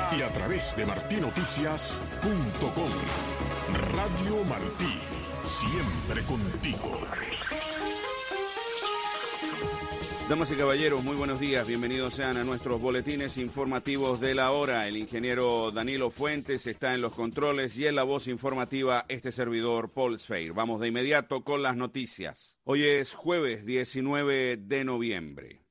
y a través de martinoticias.com. Radio Martí, siempre contigo. Damas y caballeros, muy buenos días. Bienvenidos sean a nuestros boletines informativos de la hora. El ingeniero Danilo Fuentes está en los controles y en la voz informativa este servidor, Paul Sfeir. Vamos de inmediato con las noticias. Hoy es jueves 19 de noviembre.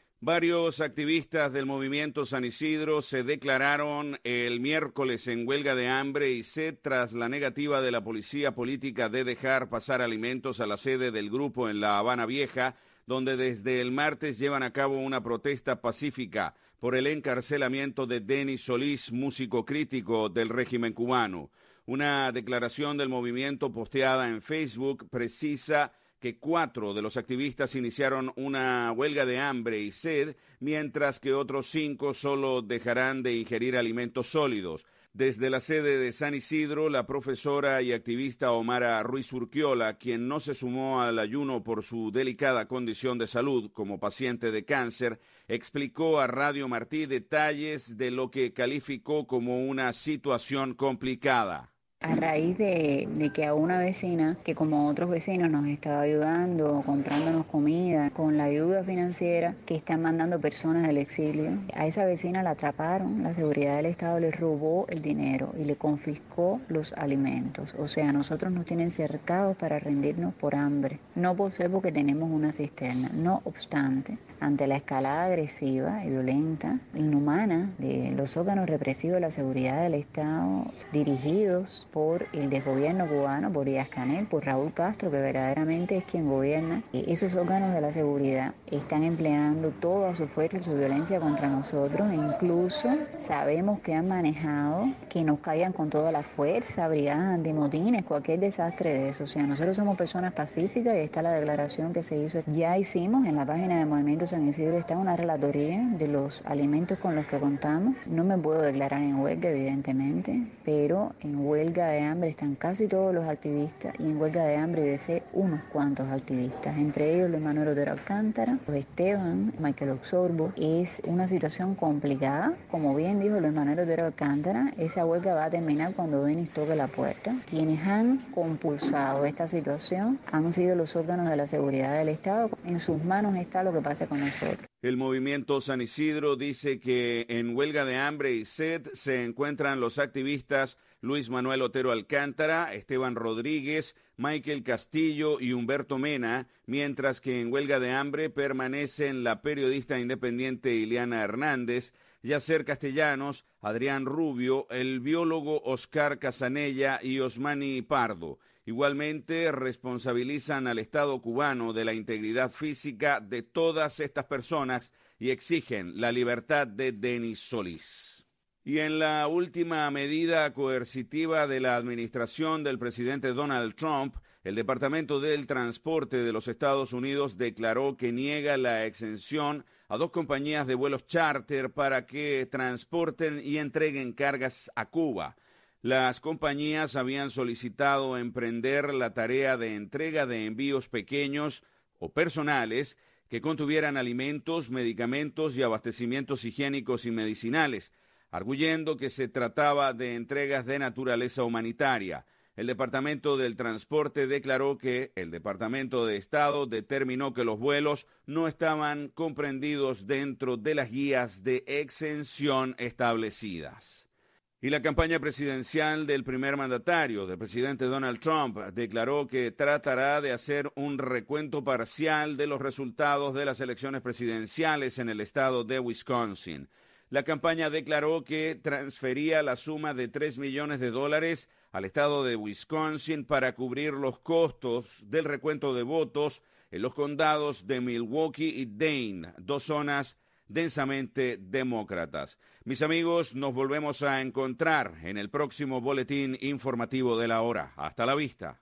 Varios activistas del movimiento San Isidro se declararon el miércoles en huelga de hambre y sed tras la negativa de la policía política de dejar pasar alimentos a la sede del grupo en La Habana Vieja, donde desde el martes llevan a cabo una protesta pacífica por el encarcelamiento de Denis Solís, músico crítico del régimen cubano. Una declaración del movimiento posteada en Facebook precisa que 4 de los activistas iniciaron una huelga de hambre y sed, mientras que otros 5 solo dejarán de ingerir alimentos sólidos. Desde la sede de San Isidro, la profesora y activista Omara Ruiz Urquiola, quien no se sumó al ayuno por su delicada condición de salud como paciente de cáncer, explicó a Radio Martí detalles de lo que calificó como una situación complicada. A raíz de que a una vecina, que como otros vecinos nos estaba ayudando, comprándonos comida, con la ayuda financiera que están mandando personas del exilio, a esa vecina la atraparon, la seguridad del Estado le robó el dinero y le confiscó los alimentos. O sea, nosotros nos tienen cercados para rendirnos por hambre, no por ser porque tenemos una cisterna. No obstante, ante la escalada agresiva y violenta, inhumana de los órganos represivos de la seguridad del Estado, dirigidos por el desgobierno cubano, por Díaz-Canel, por Raúl Castro, que verdaderamente es quien gobierna, esos órganos de la seguridad están empleando toda su fuerza y su violencia contra nosotros, e incluso sabemos que han manejado que nos caigan con toda la fuerza, brigadas antimotines, cualquier desastre de eso. O sea, nosotros somos personas pacíficas y está la declaración que se hizo. Ya hicimos en la página de Movimiento San Isidro, está una relatoría de los alimentos con los que contamos. No me puedo declarar en huelga, evidentemente, pero en huelga de hambre están casi todos los activistas, y en huelga de hambre debe unos cuantos activistas, entre ellos Luis Manuel Otero Alcántara, Esteban, Michael Oxorbo. Es una situación complicada, como bien dijo Luis Manuel Otero Alcántara, esa huelga va a terminar cuando Denis toque la puerta. Quienes han compulsado esta situación han sido los órganos de la seguridad del Estado. En sus manos está lo que pase con nosotros. El movimiento San Isidro dice que en huelga de hambre y sed se encuentran los activistas Luis Manuel Otero Alcántara, Esteban Rodríguez, Michael Castillo y Humberto Mena, mientras que en huelga de hambre permanecen la periodista independiente Ileana Hernández, Yacer Castellanos, Adrián Rubio, el biólogo Oscar Casanella y Osmani Pardo. Igualmente responsabilizan al Estado cubano de la integridad física de todas estas personas y exigen la libertad de Denis Solís. Y en la última medida coercitiva de la administración del presidente Donald Trump, el Departamento del Transporte de los Estados Unidos declaró que niega la exención a 2 compañías de vuelos charter para que transporten y entreguen cargas a Cuba. Las compañías habían solicitado emprender la tarea de entrega de envíos pequeños o personales que contuvieran alimentos, medicamentos y abastecimientos higiénicos y medicinales, arguyendo que se trataba de entregas de naturaleza humanitaria. El Departamento del Transporte declaró que el Departamento de Estado determinó que los vuelos no estaban comprendidos dentro de las guías de exención establecidas. Y la campaña presidencial del primer mandatario, del presidente Donald Trump, declaró que tratará de hacer un recuento parcial de los resultados de las elecciones presidenciales en el estado de Wisconsin. La campaña declaró que transfería la suma de $3 millones al estado de Wisconsin para cubrir los costos del recuento de votos en los condados de Milwaukee y Dane, 2 zonas densamente demócratas. Mis amigos, nos volvemos a encontrar en el próximo boletín informativo de la hora. Hasta la vista.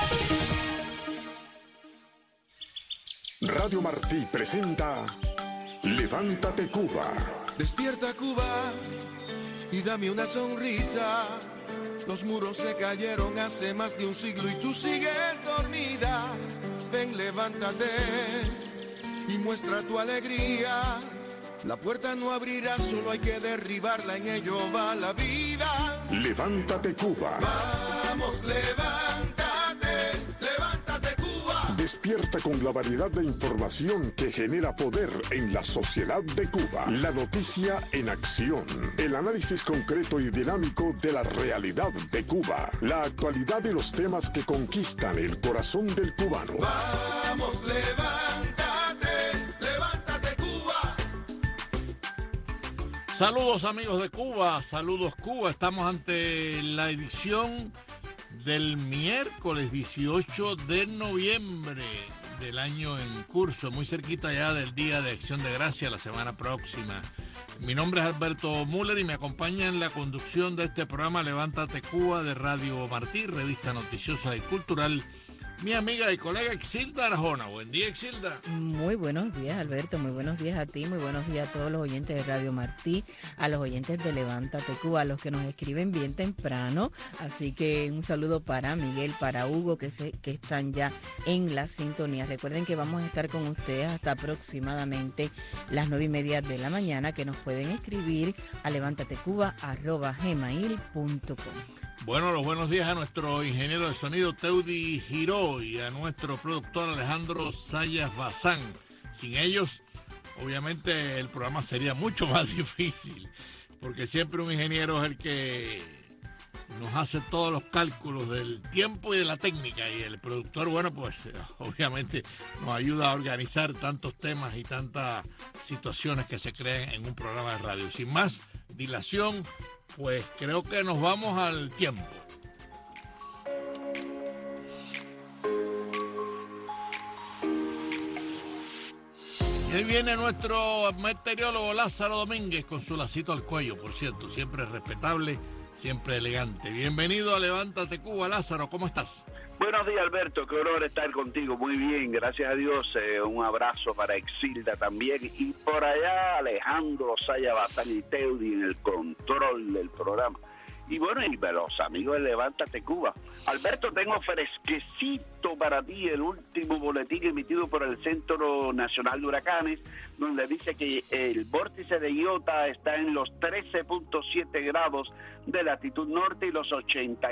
Radio Martí presenta Levántate Cuba. Despierta Cuba y dame una sonrisa. Los muros se cayeron hace más de un siglo y tú sigues dormida. Ven, levántate y muestra tu alegría. La puerta no abrirá, solo hay que derribarla, en ello va la vida. Levántate Cuba. Vamos, levántate, levántate Cuba. Despierta con la variedad de información que genera poder en la sociedad de Cuba. La noticia en acción. El análisis concreto y dinámico de la realidad de Cuba. La actualidad y los temas que conquistan el corazón del cubano. Vamos, levántate, levántate Cuba. Saludos amigos de Cuba, saludos Cuba. Estamos ante la edición del miércoles 18 de noviembre del año en curso, muy cerquita ya del Día de Acción de Gracias, la semana próxima. Mi nombre es Alberto Müller y me acompaña en la conducción de este programa Levántate Cuba de Radio Martí, revista noticiosa y cultural, mi amiga y colega Exilda Arjona. Buen día, Exilda. Muy buenos días, Alberto. Muy buenos días a ti, muy buenos días a todos los oyentes de Radio Martí, a los oyentes de Levántate Cuba, a los que nos escriben bien temprano. Así que un saludo para Miguel, para Hugo, que están ya en la sintonía. Recuerden que vamos a estar con ustedes hasta aproximadamente las 9:30 de la mañana, que nos pueden escribir a levantatecuba@gmail.com. Bueno, los buenos días a nuestro ingeniero de sonido Teudi Giró y a nuestro productor Alejandro Sayas Bazán. Sin ellos, obviamente, el programa sería mucho más difícil, porque siempre un ingeniero es el que nos hace todos los cálculos del tiempo y de la técnica, y el productor, bueno, pues obviamente nos ayuda a organizar tantos temas y tantas situaciones que se creen en un programa de radio. Sin más dilación, pues creo que nos vamos al tiempo. Y ahí viene nuestro meteorólogo Lázaro Domínguez con su lacito al cuello, por cierto, siempre respetable, siempre elegante. Bienvenido a Levántate Cuba, Lázaro, ¿cómo estás? Buenos días, Alberto, qué honor estar contigo. Muy bien, gracias a Dios. Un abrazo para Exilda también. Y por allá Alejandro Saya Bazán y Teudi en el control del programa. Y bueno, y los amigos de Levántate Cuba. Alberto, tengo fresquecito para ti el último boletín emitido por el Centro Nacional de Huracanes, donde dice que el vórtice de Iota está en los 13.7 grados de latitud norte y los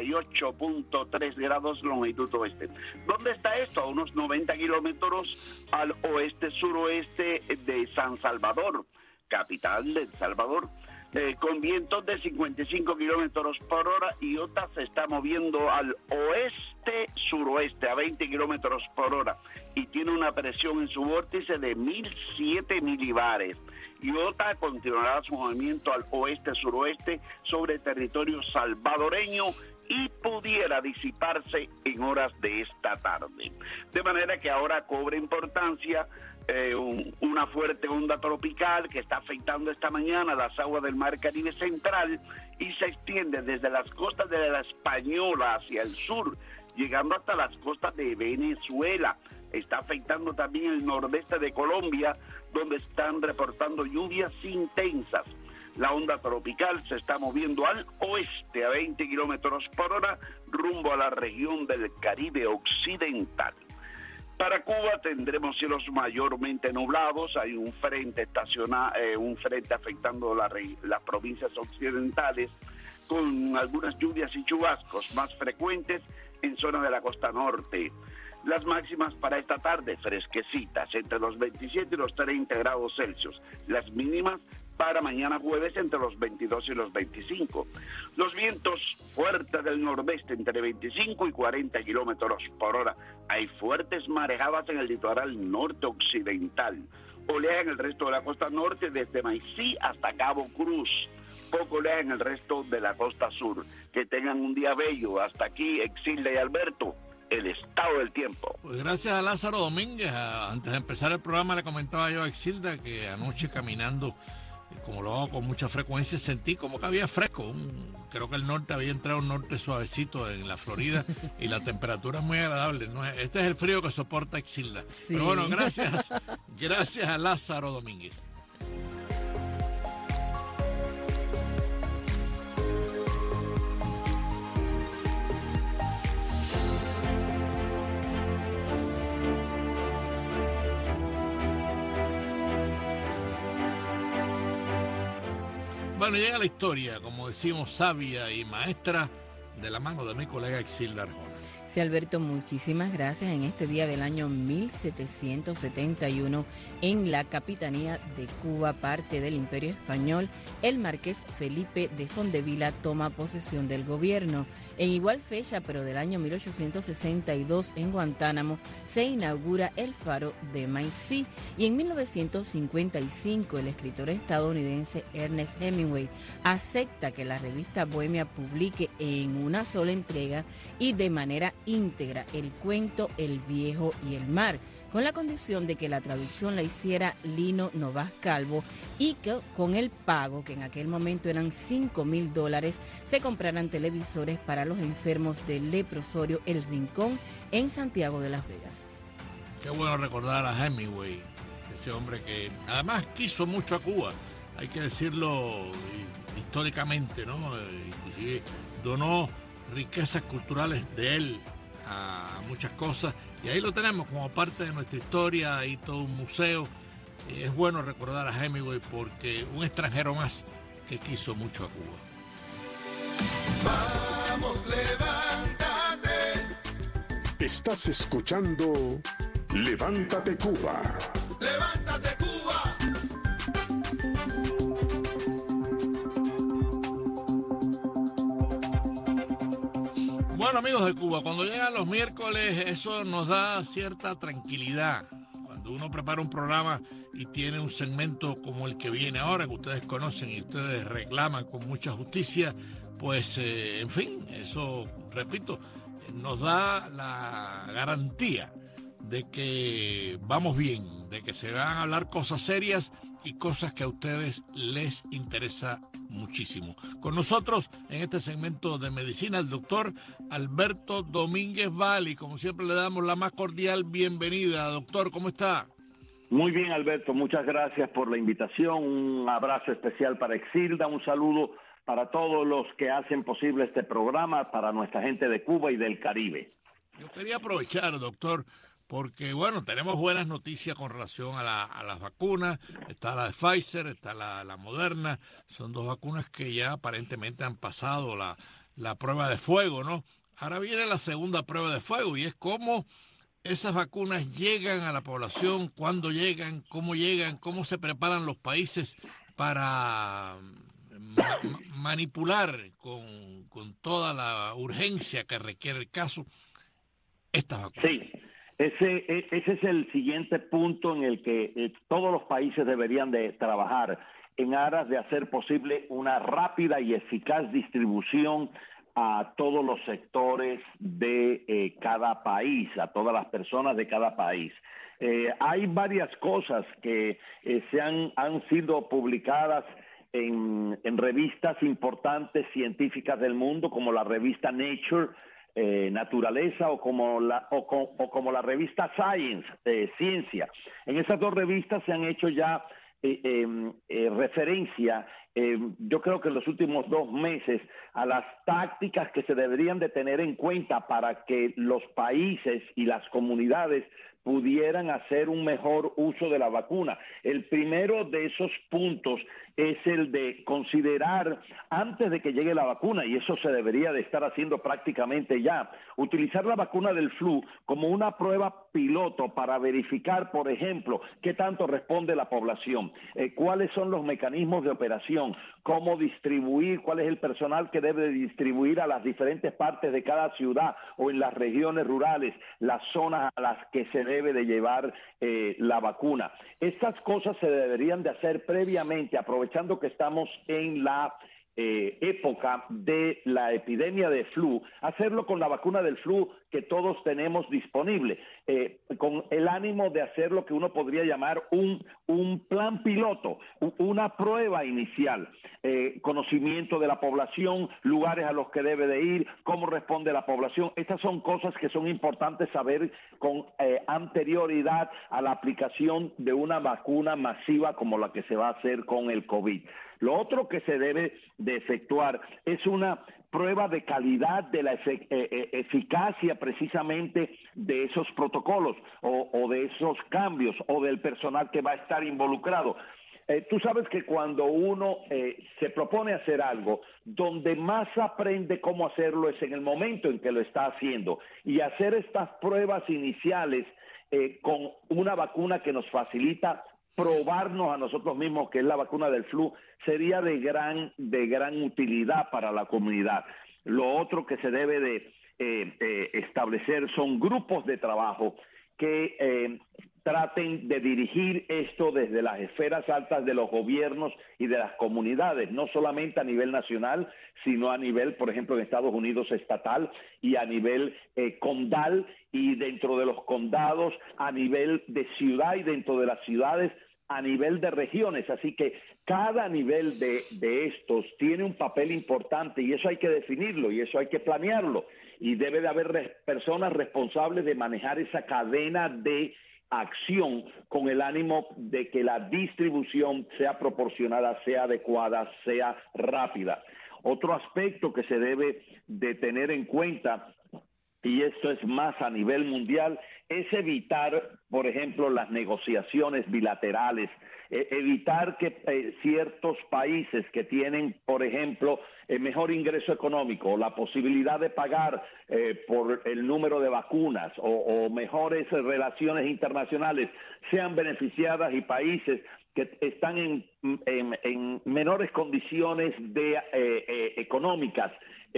88.3 grados longitud oeste. ¿Dónde está esto? A unos 90 kilómetros al oeste-suroeste de San Salvador, capital de El Salvador. Con vientos de 55 kilómetros por hora, Iota se está moviendo al oeste-suroeste a 20 kilómetros por hora y tiene una presión en su vórtice de 1007 milibares. Iota continuará su movimiento al oeste-suroeste sobre territorio salvadoreño y pudiera disiparse en horas de esta tarde. De manera que ahora cobra importancia una fuerte onda tropical que está afectando esta mañana las aguas del Mar Caribe Central y se extiende desde las costas de la Española hacia el sur, llegando hasta las costas de Venezuela. Está afectando también el nordeste de Colombia, donde están reportando lluvias intensas. La onda tropical se está moviendo al oeste a 20 kilómetros por hora, rumbo a la región del Caribe Occidental. Para Cuba tendremos cielos mayormente nublados, hay un frente afectando las provincias occidentales, con algunas lluvias y chubascos más frecuentes en zona de la costa norte. Las máximas para esta tarde fresquecitas, entre los 27 y los 30 grados Celsius. Las mínimas para mañana jueves entre los 22 y los 25. Los vientos fuertes del nordeste entre 25 y 40 kilómetros por hora. Hay fuertes marejadas en el litoral norte occidental. Oleaje en el resto de la costa norte desde Maicí hasta Cabo Cruz. Poco oleaje en el resto de la costa sur. Que tengan un día bello. Hasta aquí, Exilda y Alberto, el estado del tiempo. Pues gracias a Lázaro Domínguez. Antes de empezar el programa le comentaba yo a Exilda que anoche caminando, como lo hago con mucha frecuencia, sentí como que había fresco. Creo que el norte había entrado un norte suavecito en la Florida y la temperatura es muy agradable. Este es el frío que soporta Exilda. Sí. Pero bueno, gracias a Lázaro Domínguez. Bueno, llega la historia, como decimos, sabia y maestra, de la mano de mi colega Exilda Arjona. Sí, Alberto, muchísimas gracias. En este día del año 1771, en la capitanía de Cuba, parte del Imperio Español, el marqués Felipe de Fondevila toma posesión del gobierno. En igual fecha, pero del año 1862, en Guantánamo, se inaugura el faro de Maicí. Y en 1955, el escritor estadounidense Ernest Hemingway acepta que la revista Bohemia publique en una sola entrega y de manera íntegra el cuento El viejo y el mar, con la condición de que la traducción la hiciera Lino Novas Calvo y que con el pago, que en aquel momento eran $5,000, se compraran televisores para los enfermos del leprosorio El Rincón en Santiago de Las Vegas. Qué bueno recordar a Hemingway, ese hombre que además quiso mucho a Cuba, hay que decirlo históricamente, ¿no? Inclusive donó riquezas culturales de él a muchas cosas, y ahí lo tenemos como parte de nuestra historia, y todo un museo. Es bueno recordar a Hemingway porque un extranjero más que quiso mucho a Cuba. Vamos, levántate. Estás escuchando Levántate Cuba. Levántate, Cuba. Bueno, amigos de Cuba, cuando llegan los miércoles eso nos da cierta tranquilidad. Cuando uno prepara un programa y tiene un segmento como el que viene ahora, que ustedes conocen y ustedes reclaman con mucha justicia, pues, en fin, eso, repito, nos da la garantía de que vamos bien, de que se van a hablar cosas serias y cosas que a ustedes les interesa muchísimo. Con nosotros en este segmento de medicina el doctor Alberto Domínguez Vali. Como siempre le damos la más cordial bienvenida. Doctor, ¿cómo está? Muy bien, Alberto, muchas gracias por la invitación. Un abrazo especial para Exilda, un saludo para todos los que hacen posible este programa, para nuestra gente de Cuba y del Caribe. Yo quería aprovechar, doctor, porque, bueno, tenemos buenas noticias con relación a las vacunas. Está la de Pfizer, está la Moderna. Son dos vacunas que ya aparentemente han pasado la prueba de fuego, ¿no? Ahora viene la segunda prueba de fuego, y es cómo esas vacunas llegan a la población, cuándo llegan, cómo se preparan los países para manipular con toda la urgencia que requiere el caso estas vacunas. Sí. Ese es el siguiente punto en el que todos los países deberían de trabajar en aras de hacer posible una rápida y eficaz distribución a todos los sectores de cada país, a todas las personas de cada país. Hay varias cosas que han sido publicadas en revistas importantes científicas del mundo, como la revista Nature, Naturaleza, o como la revista Science, Ciencia. En esas dos revistas se han hecho ya referencia, yo creo que en los últimos 2 meses, a las tácticas que se deberían de tener en cuenta para que los países y las comunidades pudieran hacer un mejor uso de la vacuna. El primero de esos puntos es el de considerar, antes de que llegue la vacuna, y eso se debería de estar haciendo prácticamente ya, utilizar la vacuna del flu como una prueba piloto para verificar, por ejemplo, qué tanto responde la población, cuáles son los mecanismos de operación, cómo distribuir, cuál es el personal que debe distribuir a las diferentes partes de cada ciudad o en las regiones rurales, las zonas a las que se debe de llevar la vacuna. Estas cosas se deberían de hacer previamente, aprovechando que estamos en la época de la epidemia de flu, hacerlo con la vacuna del flu que todos tenemos disponible, con el ánimo de hacer lo que uno podría llamar un plan piloto, una prueba inicial, conocimiento de la población, lugares a los que debe de ir, cómo responde la población. Estas son cosas que son importantes saber con anterioridad a la aplicación de una vacuna masiva como la que se va a hacer con el COVID. Lo otro que se debe de efectuar es una prueba de calidad de la eficacia precisamente de esos protocolos o de esos cambios o del personal que va a estar involucrado. Tú sabes que cuando uno se propone hacer algo, donde más aprende cómo hacerlo es en el momento en que lo está haciendo. Y hacer estas pruebas iniciales con una vacuna que nos facilita probarnos a nosotros mismos, que es la vacuna del flu, sería de gran utilidad para la comunidad. Lo otro que se debe de establecer son grupos de trabajo que traten de dirigir esto desde las esferas altas de los gobiernos y de las comunidades, no solamente a nivel nacional, sino a nivel, por ejemplo, en Estados Unidos estatal y a nivel condal, y dentro de los condados, a nivel de ciudad, y dentro de las ciudades, a nivel de regiones. Así que cada nivel de estos tiene un papel importante, y eso hay que definirlo y eso hay que planearlo, y debe de haber personas responsables de manejar esa cadena de acción con el ánimo de que la distribución sea proporcionada, sea adecuada, sea rápida. Otro aspecto que se debe de tener en cuenta, y esto es más a nivel mundial, es evitar, por ejemplo, las negociaciones bilaterales, evitar que ciertos países que tienen, por ejemplo, mejor ingreso económico, la posibilidad de pagar por el número de vacunas o mejores relaciones internacionales, sean beneficiadas, y países que están en menores condiciones económicas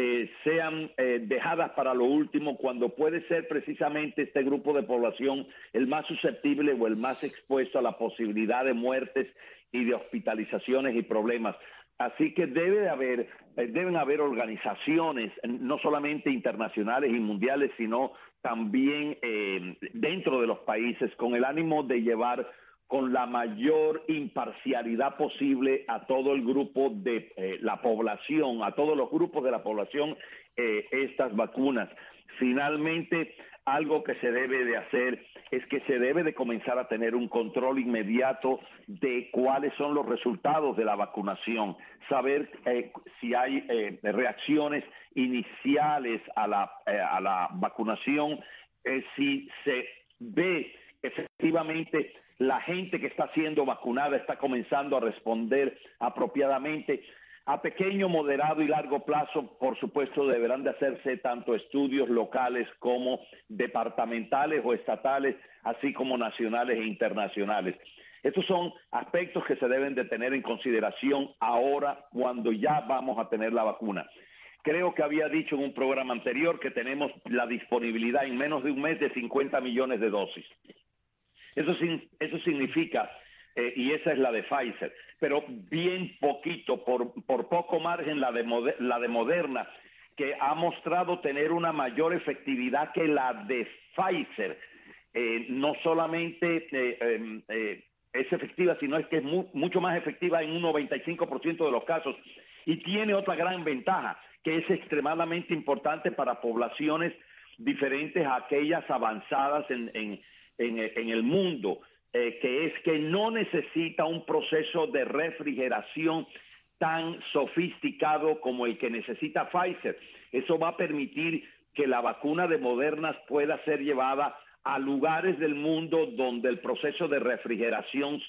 sean dejadas para lo último, cuando puede ser precisamente este grupo de población el más susceptible o el más expuesto a la posibilidad de muertes y de hospitalizaciones y problemas. Así que deben haber organizaciones, no solamente internacionales y mundiales, sino también dentro de los países, con el ánimo de llevar con la mayor imparcialidad posible a todo el grupo de la población, a todos los grupos de la población, estas vacunas. Finalmente, algo que se debe de hacer es que se debe de comenzar a tener un control inmediato de cuáles son los resultados de la vacunación, saber si hay reacciones iniciales a la vacunación, si se ve efectivamente la gente que está siendo vacunada está comenzando a responder apropiadamente. A pequeño, moderado y largo plazo, por supuesto, deberán de hacerse tanto estudios locales como departamentales o estatales, así como nacionales e internacionales. Estos son aspectos que se deben de tener en consideración ahora, cuando ya vamos a tener la vacuna. Creo que había dicho en un programa anterior que tenemos la disponibilidad en menos de un mes de 50 millones de dosis. Eso significa, y esa es la de Pfizer, pero bien poquito, por poco margen la de Moderna, que ha mostrado tener una mayor efectividad que la de Pfizer. No solamente es efectiva, sino es que es mucho más efectiva en un 95% de los casos, y tiene otra gran ventaja, que es extremadamente importante para poblaciones diferentes a aquellas avanzadas en el mundo, que es que no necesita un proceso de refrigeración tan sofisticado como el que necesita Pfizer. Eso va a permitir que la vacuna de Moderna pueda ser llevada a lugares del mundo donde el proceso de refrigeración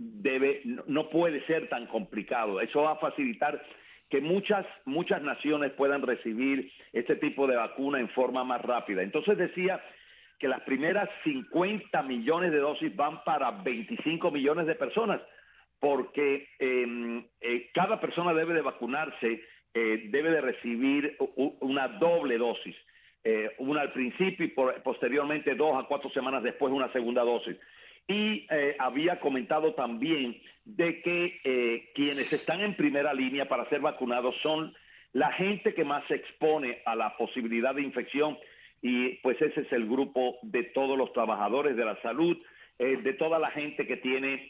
no puede ser tan complicado. Eso va a facilitar que muchas naciones puedan recibir este tipo de vacuna en forma más rápida. Entonces decía que las primeras 50 millones de dosis van para 25 millones de personas, porque cada persona debe de vacunarse, debe de recibir una doble dosis, una al principio y posteriormente 2 a 4 semanas después una segunda dosis. Y había comentado también de que quienes están en primera línea para ser vacunados son la gente que más se expone a la posibilidad de infección, y pues ese es el grupo de todos los trabajadores de la salud, de toda la gente que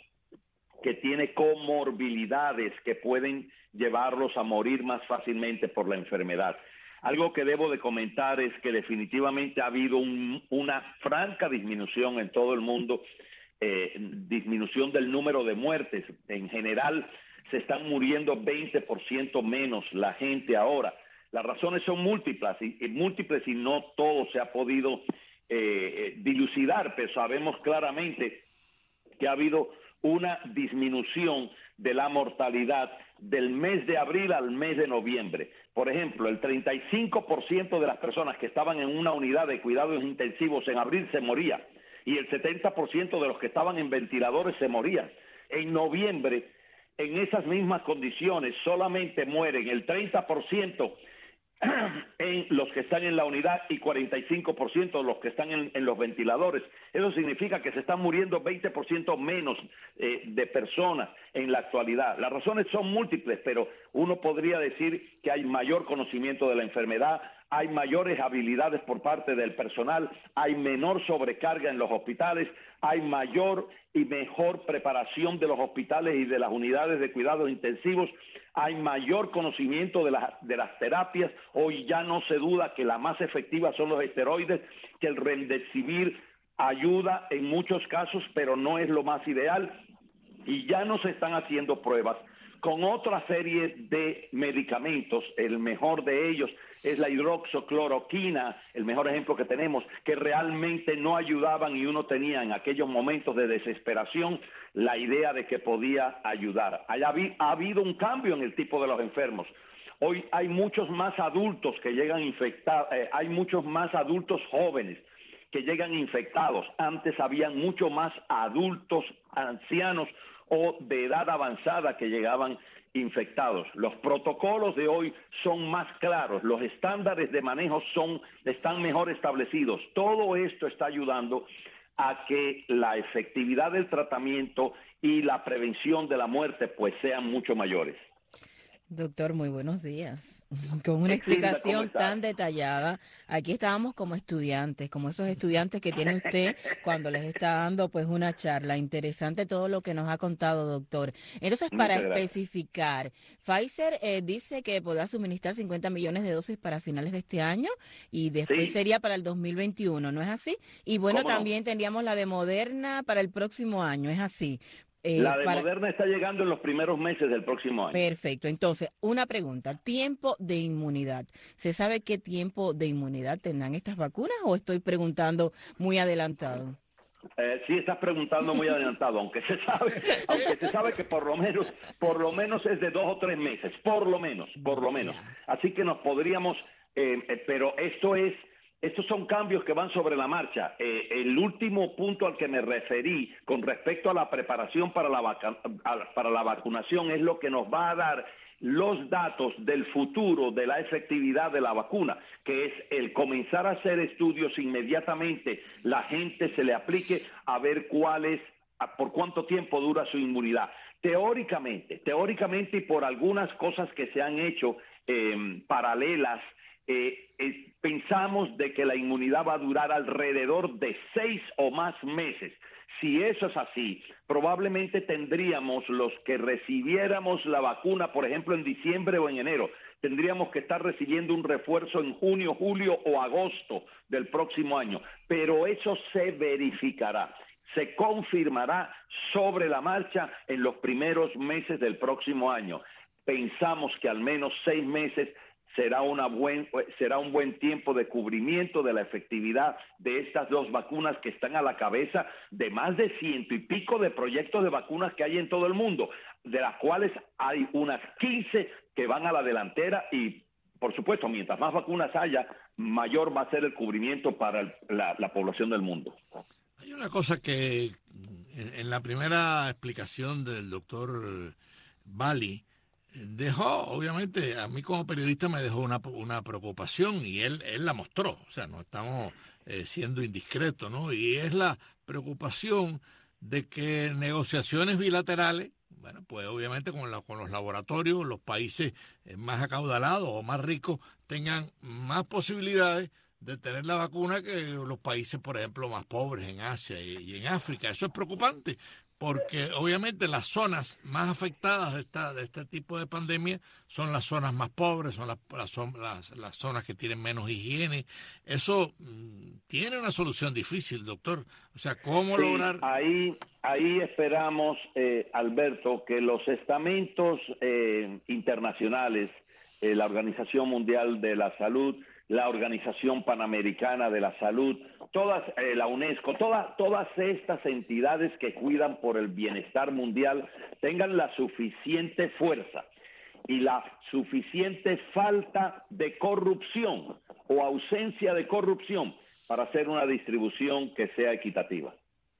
tiene comorbilidades que pueden llevarlos a morir más fácilmente por la enfermedad. Algo que debo de comentar es que definitivamente ha habido una franca disminución en todo el mundo, disminución del número de muertes. En general se están muriendo 20% menos la gente ahora. Las razones son múltiples y no todo se ha podido dilucidar, pero sabemos claramente que ha habido una disminución de la mortalidad del mes de abril al mes de noviembre. Por ejemplo, el 35% de las personas que estaban en una unidad de cuidados intensivos en abril se moría, y el 70% de los que estaban en ventiladores se morían. En noviembre, en esas mismas condiciones, solamente mueren el 30% en los que están en la unidad y 45% de los que están en los ventiladores. Eso significa que se están muriendo 20% menos de personas en la actualidad. Las razones son múltiples, pero uno podría decir que hay mayor conocimiento de la enfermedad, hay mayores habilidades por parte del personal, hay menor sobrecarga en los hospitales, hay mayor y mejor preparación de los hospitales y de las unidades de cuidados intensivos, hay mayor conocimiento de las terapias. Hoy ya no se duda que la más efectiva son los esteroides, que el remdesivir ayuda en muchos casos, pero no es lo más ideal, y ya no se están haciendo pruebas con otra serie de medicamentos. El mejor de ellos es la hidroxicloroquina, el mejor ejemplo que tenemos, que realmente no ayudaban, y uno tenía en aquellos momentos de desesperación la idea de que podía ayudar. Ha habido un cambio en el tipo de los enfermos. Hoy hay muchos más adultos que llegan infectados, hay muchos más adultos jóvenes que llegan infectados. Antes habían mucho más adultos ancianos o de edad avanzada que llegaban infectados. Los protocolos de hoy son más claros, los estándares de manejo están mejor establecidos. Todo esto está ayudando a que la efectividad del tratamiento y la prevención de la muerte pues sean mucho mayores. Doctor, muy buenos días. Con una explicación tan detallada. Aquí estábamos como estudiantes, como esos estudiantes que tiene usted cuando les está dando pues una charla. Interesante todo lo que nos ha contado, doctor. Entonces, para especificar, Pfizer dice que podrá suministrar 50 millones de dosis para finales de este año y después sería para el 2021, ¿no es así? Y bueno, también tendríamos la de Moderna para el próximo año, ¿es así? La de Moderna está llegando en los primeros meses del próximo año. Perfecto. Entonces, una pregunta. ¿Tiempo de inmunidad? ¿Se sabe qué tiempo de inmunidad tendrán estas vacunas o estoy preguntando muy adelantado? Sí, estás preguntando muy adelantado, aunque se sabe que por lo menos es de 2 o 3 meses, por lo menos. Así que nos podríamos, pero estos son cambios que van sobre la marcha. El último punto al que me referí con respecto a la preparación para la vacunación es lo que nos va a dar los datos del futuro de la efectividad de la vacuna, que es el comenzar a hacer estudios inmediatamente, la gente se le aplique a ver por cuánto tiempo dura su inmunidad. Teóricamente y por algunas cosas que se han hecho paralelas, pensamos de que la inmunidad va a durar alrededor de 6 o más meses. Si eso es así, probablemente tendríamos los que recibiéramos la vacuna, por ejemplo, en diciembre o en enero, tendríamos que estar recibiendo un refuerzo en junio, julio o agosto del próximo año. Pero eso se verificará, se confirmará sobre la marcha en los primeros meses del próximo año. Pensamos que al menos 6 meses será un buen tiempo de cubrimiento de la efectividad de estas dos vacunas que están a la cabeza de más de 100 y pico de proyectos de vacunas que hay en todo el mundo, de las cuales hay unas 15 que van a la delantera y, por supuesto, mientras más vacunas haya, mayor va a ser el cubrimiento para la población del mundo. Hay una cosa que en la primera explicación del doctor Bali dejó, obviamente, a mí como periodista me dejó una preocupación y él la mostró, o sea, no estamos siendo indiscretos, ¿no? Y es la preocupación de que negociaciones bilaterales, bueno, pues obviamente con los laboratorios, los países más acaudalados o más ricos tengan más posibilidades de tener la vacuna que los países, por ejemplo, más pobres en Asia y en África. Eso es preocupante, porque obviamente las zonas más afectadas de este tipo de pandemia son las zonas más pobres, son las zonas que tienen menos higiene. Eso tiene una solución difícil, doctor. O sea, ¿cómo lograr? Ahí esperamos, Alberto, que los estamentos internacionales la Organización Mundial de la Salud, la Organización Panamericana de la Salud, todas, la UNESCO, todas estas entidades que cuidan por el bienestar mundial tengan la suficiente fuerza y la suficiente falta de corrupción o ausencia de corrupción para hacer una distribución que sea equitativa.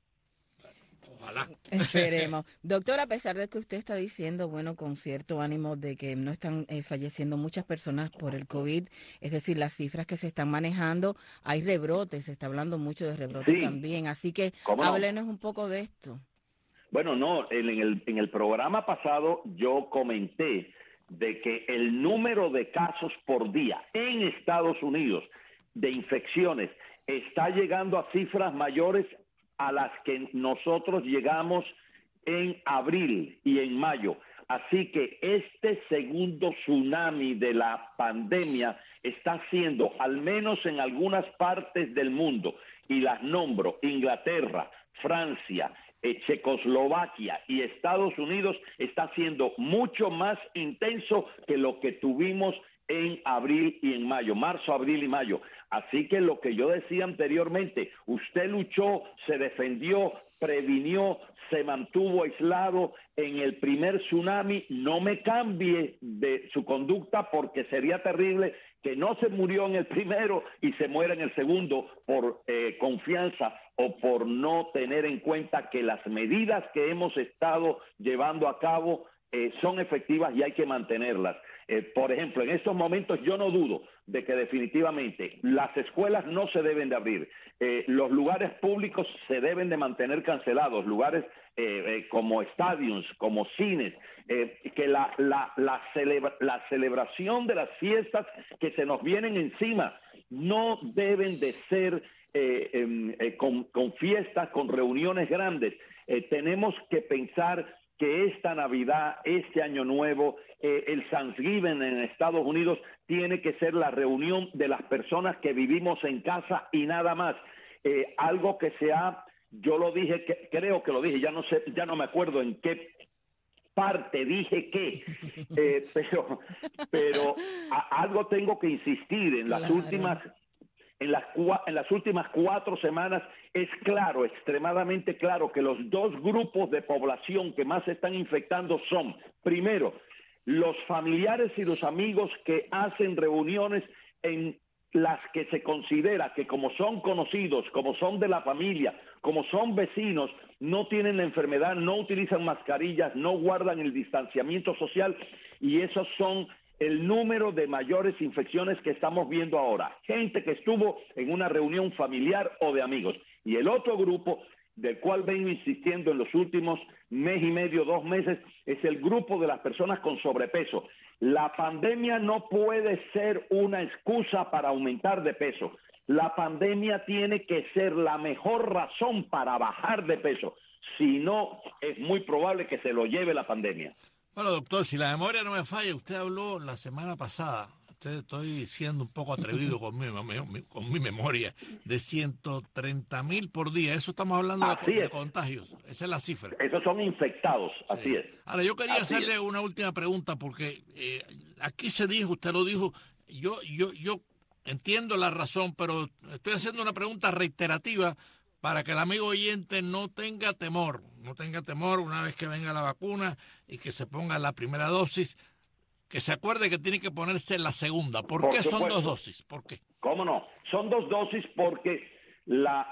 Ojalá. Esperemos. Doctor, a pesar de que usted está diciendo, bueno, con cierto ánimo de que no están falleciendo muchas personas por el COVID, es decir, las cifras que se están manejando, hay rebrotes, se está hablando mucho de rebrotes también, así que háblenos un poco de esto. Bueno, no, en el programa pasado yo comenté de que el número de casos por día en Estados Unidos de infecciones está llegando a cifras mayores a las que nosotros llegamos en abril y en mayo. Así que este segundo tsunami de la pandemia está haciendo, al menos en algunas partes del mundo, y las nombro, Inglaterra, Francia, Checoslovaquia y Estados Unidos, está siendo mucho más intenso que lo que tuvimos en abril y en mayo, marzo, abril y mayo. Así que lo que yo decía anteriormente, usted luchó, se defendió, previnió, se mantuvo aislado en el primer tsunami, no me cambie de su conducta porque sería terrible que no se murió en el primero y se muera en el segundo por confianza o por no tener en cuenta que las medidas que hemos estado llevando a cabo son efectivas y hay que mantenerlas. Por ejemplo, en estos momentos yo no dudo de que definitivamente las escuelas no se deben de abrir, los lugares públicos se deben de mantener cancelados, lugares como estadios, como cines, que la celebración de las fiestas que se nos vienen encima no deben de ser con fiestas, con reuniones grandes. Tenemos que pensar que esta Navidad, este Año Nuevo, el Thanksgiving en Estados Unidos tiene que ser la reunión de las personas que vivimos en casa y nada más. Algo que yo lo dije, creo que lo dije, ya no me acuerdo en qué parte dije qué, pero algo tengo que insistir en las últimas. En las últimas 4 semanas es claro, extremadamente claro, que los dos grupos de población que más se están infectando son, primero, los familiares y los amigos que hacen reuniones en las que se considera que como son conocidos, como son de la familia, como son vecinos, no tienen la enfermedad, no utilizan mascarillas, no guardan el distanciamiento social y esos son el número de mayores infecciones que estamos viendo ahora. Gente que estuvo en una reunión familiar o de amigos. Y el otro grupo, del cual vengo insistiendo en los últimos mes y medio, 2 meses, es el grupo de las personas con sobrepeso. La pandemia no puede ser una excusa para aumentar de peso. La pandemia tiene que ser la mejor razón para bajar de peso. Si no, es muy probable que se lo lleve la pandemia. Bueno, doctor, si la memoria no me falla, usted habló la semana pasada, estoy siendo un poco atrevido con mi memoria, de 130,000 por día. Eso estamos hablando de contagios. Esa es la cifra. Esos son infectados, sí. Así es. Ahora, yo quería hacerle una última pregunta, porque aquí se dijo, usted lo dijo, yo entiendo la razón, pero estoy haciendo una pregunta reiterativa para que el amigo oyente no tenga temor una vez que venga la vacuna y que se ponga la primera dosis, que se acuerde que tiene que ponerse la segunda. ¿Por qué son 2 dosis? ¿Por qué? ¿Cómo no? Son 2 dosis porque la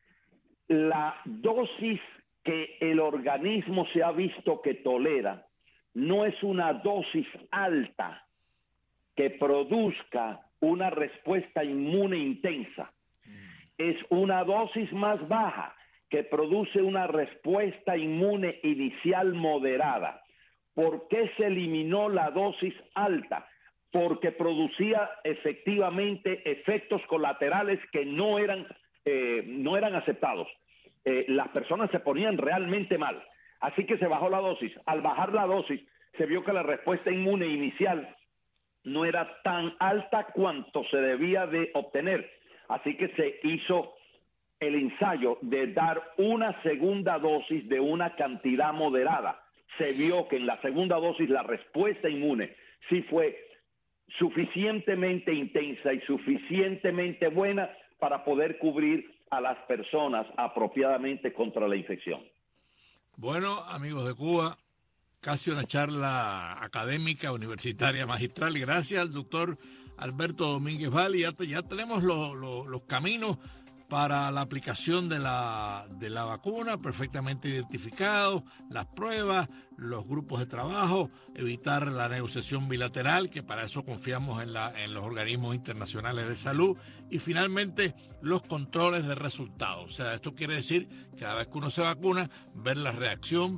dosis que el organismo se ha visto que tolera no es una dosis alta que produzca una respuesta inmune intensa. Es una dosis más baja que produce una respuesta inmune inicial moderada. ¿Por qué se eliminó la dosis alta? Porque producía efectivamente efectos colaterales que no eran aceptados. Las personas se ponían realmente mal. Así que se bajó la dosis. Al bajar la dosis, se vio que la respuesta inmune inicial no era tan alta cuanto se debía de obtener. Así que se hizo el ensayo de dar una segunda dosis de una cantidad moderada. Se vio que en la segunda dosis la respuesta inmune sí fue suficientemente intensa y suficientemente buena para poder cubrir a las personas apropiadamente contra la infección. Bueno, amigos de Cuba, casi una charla académica, universitaria, magistral. Gracias al doctor Alberto Domínguez Valli. Ya tenemos los caminos para la aplicación de la vacuna perfectamente identificados, las pruebas, los grupos de trabajo, evitar la negociación bilateral, que para eso confiamos en los organismos internacionales de salud, y finalmente los controles de resultados. O sea, esto quiere decir que cada vez que uno se vacuna, ver la reacción,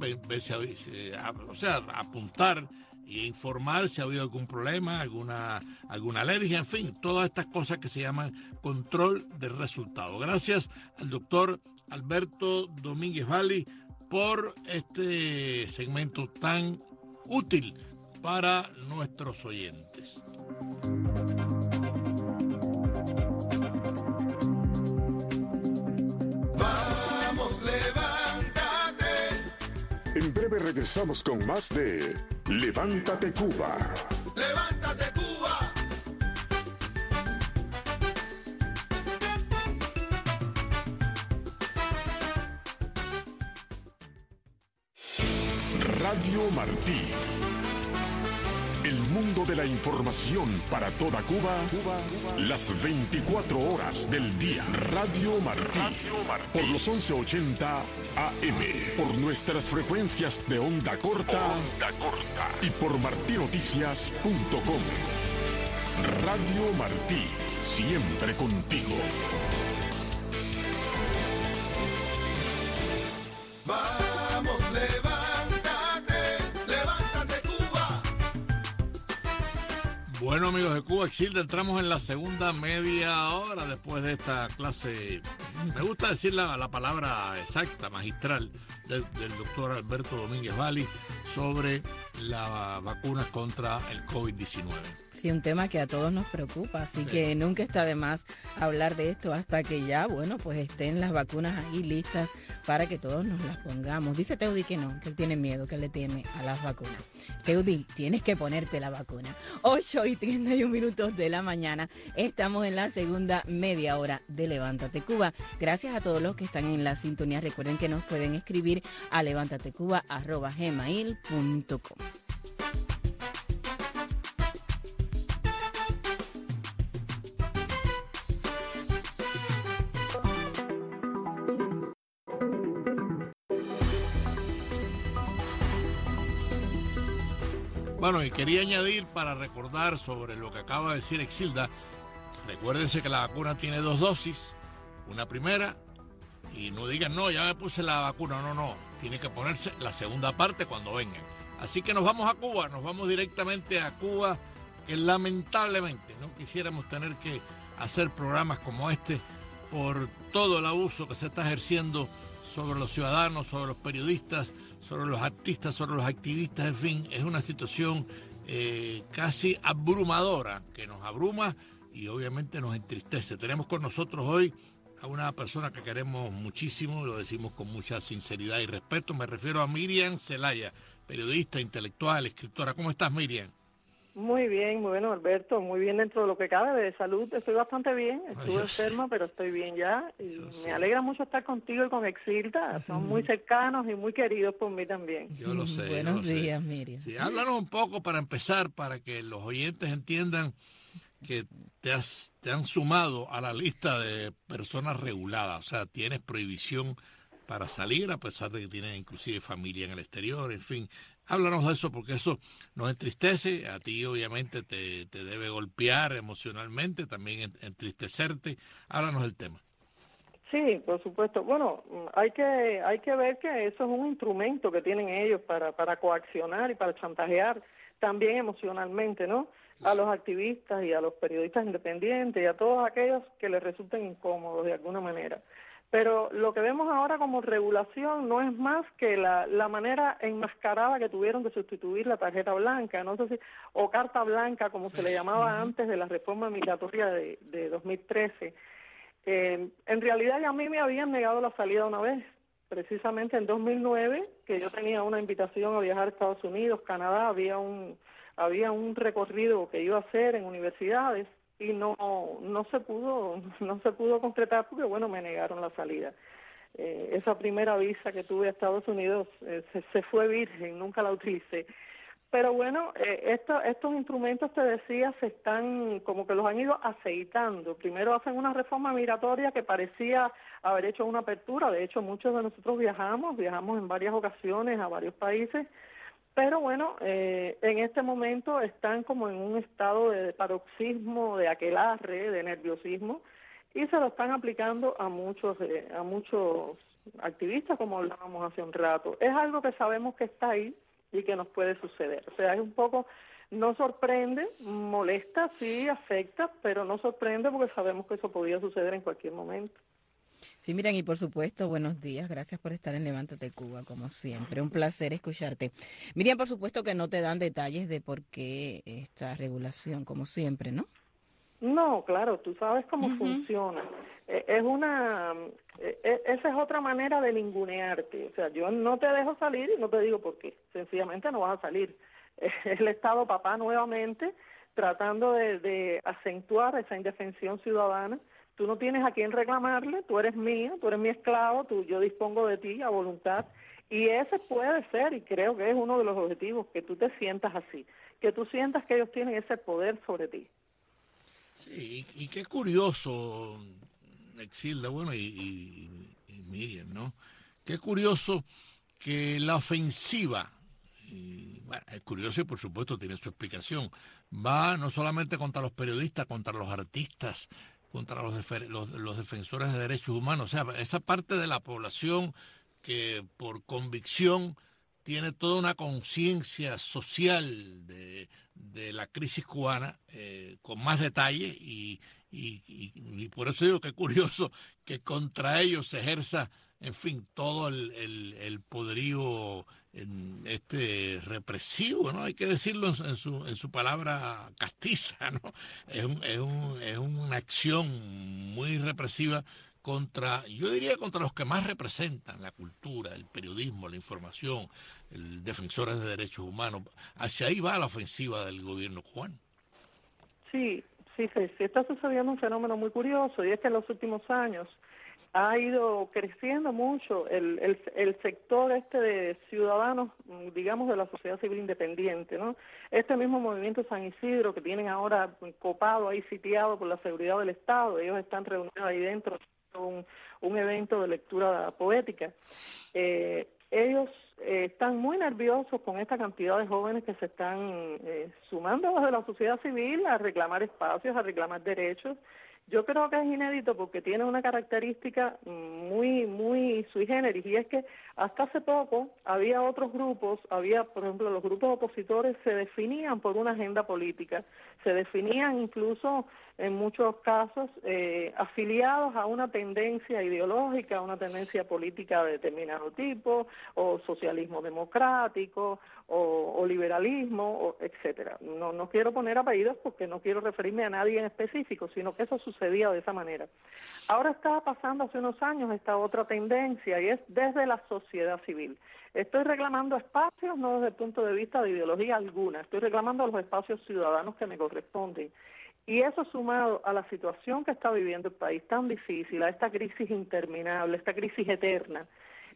apuntar e informar si ha habido algún problema, alguna alergia, en fin, todas estas cosas que se llaman control de resultados. Gracias al doctor Alberto Domínguez Valli por este segmento tan útil para nuestros oyentes. En breve regresamos con más de Levántate Cuba. ¡Levántate Cuba! Radio Martí. El mundo de la información para toda Cuba, las 24 horas del día. Radio Martí. Por los 1180 AM. Por nuestras frecuencias de onda corta. Y por martinoticias.com. Radio Martí. Siempre contigo. Vamos, levántate Cuba. Bueno, amigos de Cuba Exilda, entramos en la segunda media hora después de esta clase. Me gusta decir la palabra exacta, magistral, del doctor Alberto Domínguez Valli sobre las vacunas contra el COVID-19. Sí, un tema que a todos nos preocupa, así que nunca está de más hablar de esto hasta que ya, bueno, pues estén las vacunas ahí listas para que todos nos las pongamos. Dice Teudi que no, que él tiene miedo, que le teme a las vacunas. Teudi, tienes que ponerte la vacuna. 8:31 de la mañana, estamos en la segunda media hora de Levántate Cuba. Gracias a todos los que están en la sintonía. Recuerden que nos pueden escribir a levantatecuba@gmail.com. Bueno, y quería añadir para recordar sobre lo que acaba de decir Exilda. Recuérdense que la vacuna tiene 2 dosis, una primera, y no digan, no, ya me puse la vacuna, no, tiene que ponerse la segunda parte cuando vengan. Así que nos vamos a Cuba, nos vamos directamente a Cuba, que lamentablemente no quisiéramos tener que hacer programas como este por todo el abuso que se está ejerciendo sobre los ciudadanos, sobre los periodistas, sobre los artistas, sobre los activistas, en fin, es una situación casi abrumadora, que nos abruma y obviamente nos entristece. Tenemos con nosotros hoy a una persona que queremos muchísimo, lo decimos con mucha sinceridad y respeto, me refiero a Miriam Zelaya, periodista, intelectual, escritora. ¿Cómo estás, Miriam? Muy bien, muy bueno, Alberto, muy bien dentro de lo que cabe de salud, estoy bastante bien, estuve enferma, pero estoy bien ya, y me alegra mucho estar contigo y con Exilda, son muy cercanos y muy queridos por mí también. Yo lo sé. Buenos días, Miriam. Sí, háblanos un poco para empezar, para que los oyentes entiendan que te han sumado a la lista de personas reguladas, o sea, tienes prohibición para salir, a pesar de que tienes inclusive familia en el exterior, en fin. Háblanos de eso, porque eso nos entristece, a ti obviamente te debe golpear emocionalmente, también entristecerte. Háblanos del tema. Sí, por supuesto. Bueno, hay que ver que eso es un instrumento que tienen ellos para coaccionar y para chantajear también emocionalmente, ¿no? A los activistas y a los periodistas independientes y a todos aquellos que les resulten incómodos de alguna manera. Pero lo que vemos ahora como regulación no es más que la manera enmascarada que tuvieron de sustituir la tarjeta blanca, no sé si, o carta blanca, como se le llamaba antes de la reforma migratoria de 2013. En realidad ya a mí me habían negado la salida una vez, precisamente en 2009, que yo tenía una invitación a viajar a Estados Unidos, Canadá, había un había un recorrido que iba a hacer en universidades y no se pudo concretar porque, bueno, me negaron la salida. Esa primera visa que tuve a Estados Unidos se fue virgen, nunca la utilicé. Pero bueno, estos instrumentos, te decía, se están, como que los han ido aceitando. Primero hacen una reforma migratoria que parecía haber hecho una apertura. De hecho, muchos de nosotros viajamos en varias ocasiones a varios países. Pero bueno, en este momento están como en un estado de paroxismo, de aquelarre, de nerviosismo, y se lo están aplicando a muchos activistas, como hablábamos hace un rato. Es algo que sabemos que está ahí y que nos puede suceder. O sea, es un poco, no sorprende, molesta, sí, afecta, pero no sorprende porque sabemos que eso podía suceder en cualquier momento. Sí, Miriam, y por supuesto, buenos días. Gracias por estar en Levántate Cuba, como siempre. Un placer escucharte. Miriam, por supuesto que no te dan detalles de por qué esta regulación, como siempre, ¿no? No, claro, tú sabes cómo funciona. Esa es otra manera de ningunearte. O sea, yo no te dejo salir y no te digo por qué. Sencillamente no vas a salir. Es el Estado papá nuevamente tratando de acentuar esa indefensión ciudadana. Tú no tienes a quién reclamarle, tú eres mío, tú eres mi esclavo, yo dispongo de ti a voluntad. Y ese puede ser, y creo que es uno de los objetivos, que tú te sientas así, que tú sientas que ellos tienen ese poder sobre ti. Sí, y qué curioso, Exilda, bueno, y Miriam, ¿no? Qué curioso que la ofensiva, bueno, es curioso y por supuesto tiene su explicación, va no solamente contra los periodistas, contra los artistas, contra los defensores de derechos humanos, o sea, esa parte de la población que por convicción tiene toda una conciencia social de la crisis cubana con más detalle y por eso digo que es curioso que contra ellos se ejerza, en fin, todo el poderío represivo, ¿no? Hay que decirlo en su palabra castiza, ¿no? Es una acción muy represiva yo diría contra los que más representan la cultura, el periodismo, la información, defensores de derechos humanos. Hacia ahí va la ofensiva del gobierno cubano. Sí, está sucediendo un fenómeno muy curioso, y es que en los últimos años ha ido creciendo mucho el sector de ciudadanos, digamos, de la sociedad civil independiente, ¿no? Este mismo movimiento San Isidro que tienen ahora copado ahí, sitiado por la seguridad del Estado, ellos están reunidos ahí dentro, un evento de lectura poética. Ellos están muy nerviosos con esta cantidad de jóvenes que se están sumando desde la sociedad civil a reclamar espacios, a reclamar derechos. Yo creo que es inédito porque tiene una característica muy sui generis, y es que hasta hace poco había otros grupos, por ejemplo, los grupos opositores se definían por una agenda política, se definían incluso en muchos casos afiliados a una tendencia ideológica, a una tendencia política de determinado tipo, o socialismo democrático, o liberalismo, etcétera. No quiero poner apellidos porque no quiero referirme a nadie en específico, sino que eso sucedía de esa manera. Ahora está pasando hace unos años esta otra tendencia, y es desde la sociedad civil. Estoy reclamando espacios no desde el punto de vista de ideología alguna, estoy reclamando los espacios ciudadanos que me corresponden. Y eso sumado a la situación que está viviendo el país tan difícil, a esta crisis interminable, esta crisis eterna,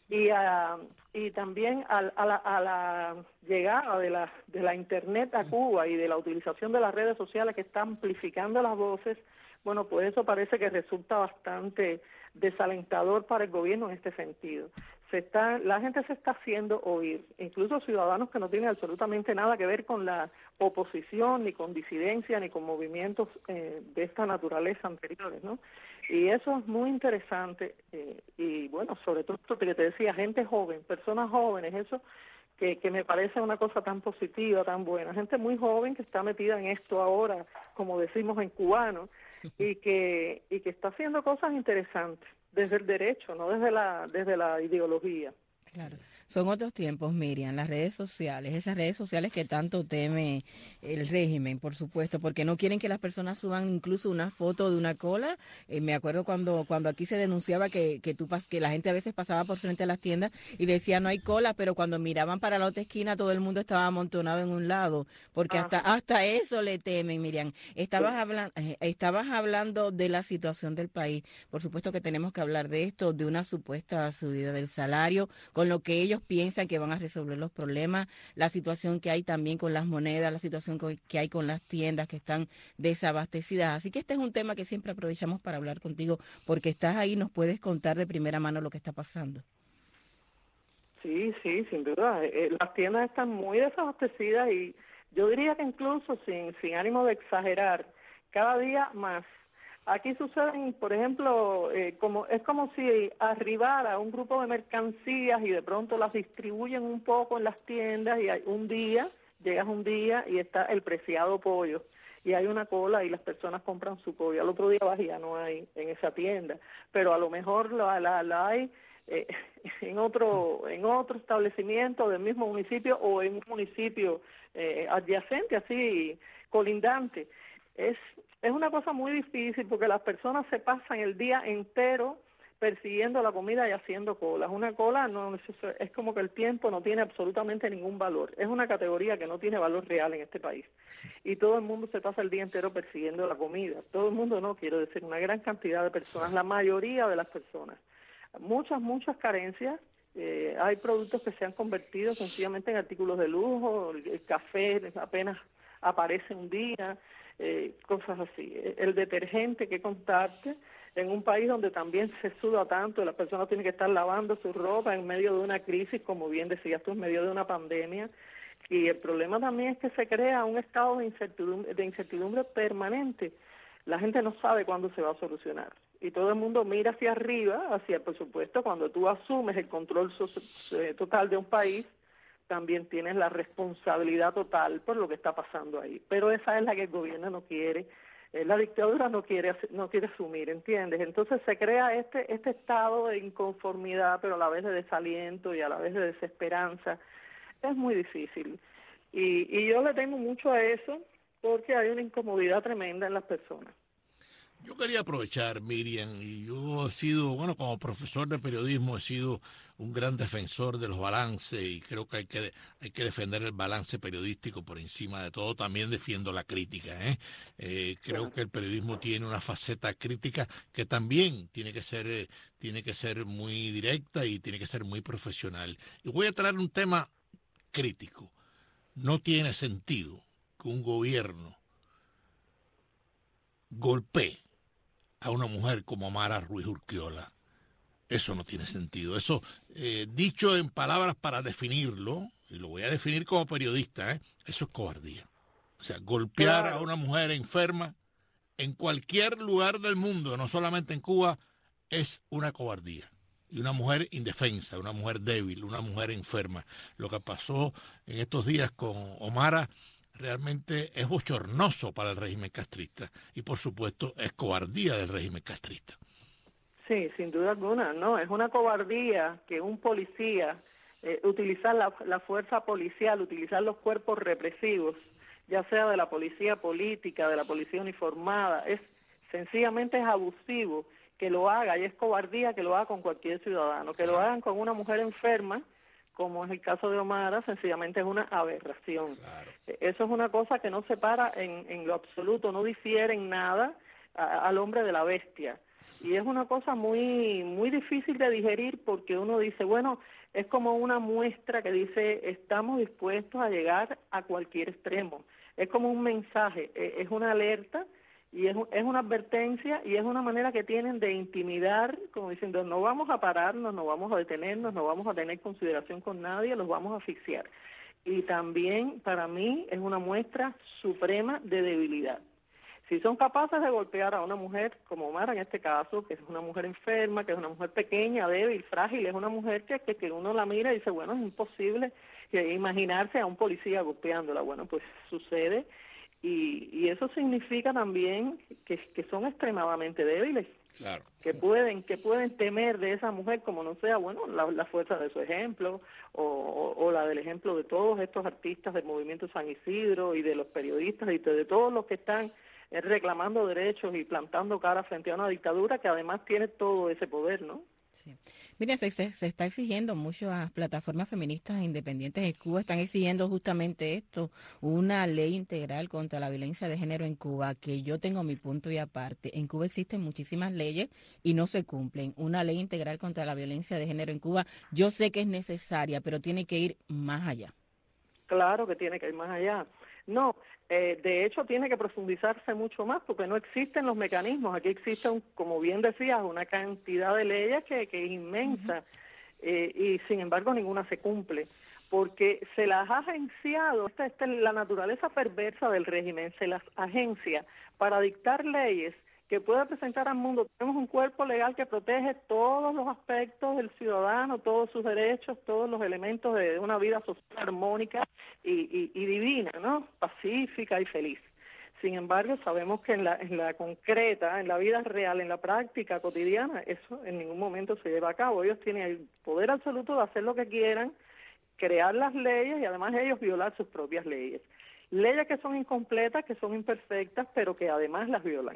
y también a la llegada de la Internet a Cuba y de la utilización de las redes sociales que está amplificando las voces, bueno, pues eso parece que resulta bastante desalentador para el gobierno en este sentido. La gente se está haciendo oír, incluso ciudadanos que no tienen absolutamente nada que ver con la oposición, ni con disidencia, ni con movimientos de esta naturaleza anteriores, ¿no? Y eso es muy interesante, y bueno, sobre todo esto que te decía, gente joven, personas jóvenes, eso que me parece una cosa tan positiva, tan buena, gente muy joven que está metida en esto ahora, como decimos en cubano, y que está haciendo cosas interesantes desde el derecho, no desde la ideología. Claro. Son otros tiempos, Miriam, las redes sociales, esas redes sociales que tanto teme el régimen, por supuesto, porque no quieren que las personas suban incluso una foto de una cola. Me acuerdo cuando aquí se denunciaba que la gente a veces pasaba por frente a las tiendas y decía no hay cola, pero cuando miraban para la otra esquina todo el mundo estaba amontonado en un lado, porque hasta eso le temen, Miriam. Estabas hablando de la situación del país. Por supuesto que tenemos que hablar de esto, de una supuesta subida del salario, con lo que ellos piensan que van a resolver los problemas, la situación que hay también con las monedas, la situación que hay con las tiendas que están desabastecidas. Así que este es un tema que siempre aprovechamos para hablar contigo, porque estás ahí, nos puedes contar de primera mano lo que está pasando. Sí, sin duda. Las tiendas están muy desabastecidas y yo diría que incluso sin ánimo de exagerar, cada día más. Aquí suceden, por ejemplo, es como si arribara un grupo de mercancías y de pronto las distribuyen un poco en las tiendas y llegas un día y está el preciado pollo y hay una cola y las personas compran su pollo. Al otro día vas y ya no hay en esa tienda, pero a lo mejor la hay en otro establecimiento del mismo municipio o en un municipio adyacente, así colindante. Es una cosa muy difícil porque las personas se pasan el día entero persiguiendo la comida y haciendo colas. Una cola es como que el tiempo no tiene absolutamente ningún valor. Es una categoría que no tiene valor real en este país. Y todo el mundo se pasa el día entero persiguiendo la comida. Todo el mundo no, quiero decir, una gran cantidad de personas, la mayoría de las personas. Muchas carencias. Hay productos que se han convertido sencillamente en artículos de lujo. El café apenas aparece un día. Cosas así. El detergente, que contarte, en un país donde también se suda tanto, las personas tienen que estar lavando su ropa en medio de una crisis, como bien decías tú, en medio de una pandemia, y el problema también es que se crea un estado de incertidumbre permanente. La gente no sabe cuándo se va a solucionar, y todo el mundo mira hacia arriba, por supuesto, cuando tú asumes el control total de un país, también tienes la responsabilidad total por lo que está pasando ahí. Pero esa es la que el gobierno no quiere, la dictadura no quiere asumir, ¿entiendes? Entonces se crea este estado de inconformidad, pero a la vez de desaliento y a la vez de desesperanza. Es muy difícil. Y yo le temo mucho a eso porque hay una incomodidad tremenda en las personas. Yo quería aprovechar, Miriam, y yo he sido, como profesor de periodismo, he sido un gran defensor de los balances y creo que hay que defender el balance periodístico por encima de todo. También defiendo la crítica, Creo que el periodismo tiene una faceta crítica que también tiene que ser muy directa y tiene que ser muy profesional. Y voy a traer un tema crítico. No tiene sentido que un gobierno golpee a una mujer como Omara Ruiz Urquiola. Eso no tiene sentido. Eso, dicho en palabras para definirlo, y lo voy a definir como periodista, eso es cobardía. O sea, golpear a una mujer enferma en cualquier lugar del mundo, no solamente en Cuba, es una cobardía. Y una mujer indefensa, una mujer débil, una mujer enferma. Lo que pasó en estos días con Omara realmente es bochornoso para el régimen castrista y, por supuesto, es cobardía del régimen castrista. Sí, sin duda alguna, no, es una cobardía que un policía, utilizar la fuerza policial, utilizar los cuerpos represivos, ya sea de la policía política, de la policía uniformada, sencillamente es abusivo que lo haga, y es cobardía que lo haga con cualquier ciudadano, que lo hagan con una mujer enferma, como es el caso de Omara, sencillamente es una aberración. Claro. Eso es una cosa que no separa en lo absoluto, no difiere en nada al hombre de la bestia. Y es una cosa muy muy difícil de digerir porque uno dice, bueno, es como una muestra que dice, estamos dispuestos a llegar a cualquier extremo. Es como un mensaje, es una alerta y es una advertencia y es una manera que tienen de intimidar, como diciendo, no vamos a pararnos, no vamos a detenernos, no vamos a tener consideración con nadie, los vamos a asfixiar. Y también, para mí, es una muestra suprema de debilidad. Si son capaces de golpear a una mujer, como Omara en este caso, que es una mujer enferma, que es una mujer pequeña, débil, frágil, es una mujer que uno la mira y dice, bueno, es imposible imaginarse a un policía golpeándola. Bueno, pues sucede. y eso significa también que son extremadamente débiles. Claro. Que pueden temer de esa mujer como no sea, bueno, la fuerza de su ejemplo o la del ejemplo de todos estos artistas del movimiento San Isidro y de los periodistas y de todos los que están reclamando derechos y plantando cara frente a una dictadura que además tiene todo ese poder, ¿no? Sí. Mira, se está exigiendo muchas plataformas feministas independientes en Cuba, están exigiendo justamente esto, una ley integral contra la violencia de género en Cuba, que yo tengo mi punto y aparte. En Cuba existen muchísimas leyes y no se cumplen. Una ley integral contra la violencia de género en Cuba, yo sé que es necesaria, pero tiene que ir más allá. Claro que tiene que ir más allá. No, de hecho tiene que profundizarse mucho más porque no existen los mecanismos. Aquí existe, como bien decías, una cantidad de leyes que es inmensa y sin embargo ninguna se cumple porque se las ha agenciado, esta es la naturaleza perversa del régimen, se las agencia para dictar leyes que pueda presentar al mundo. Tenemos un cuerpo legal que protege todos los aspectos del ciudadano, todos sus derechos, todos los elementos de una vida social armónica y divina, ¿no? Pacífica y feliz. Sin embargo, sabemos que en la concreta, en la vida real, en la práctica cotidiana, eso en ningún momento se lleva a cabo. Ellos tienen el poder absoluto de hacer lo que quieran, crear las leyes y además ellos violar sus propias leyes. Leyes que son incompletas, que son imperfectas, pero que además las violan.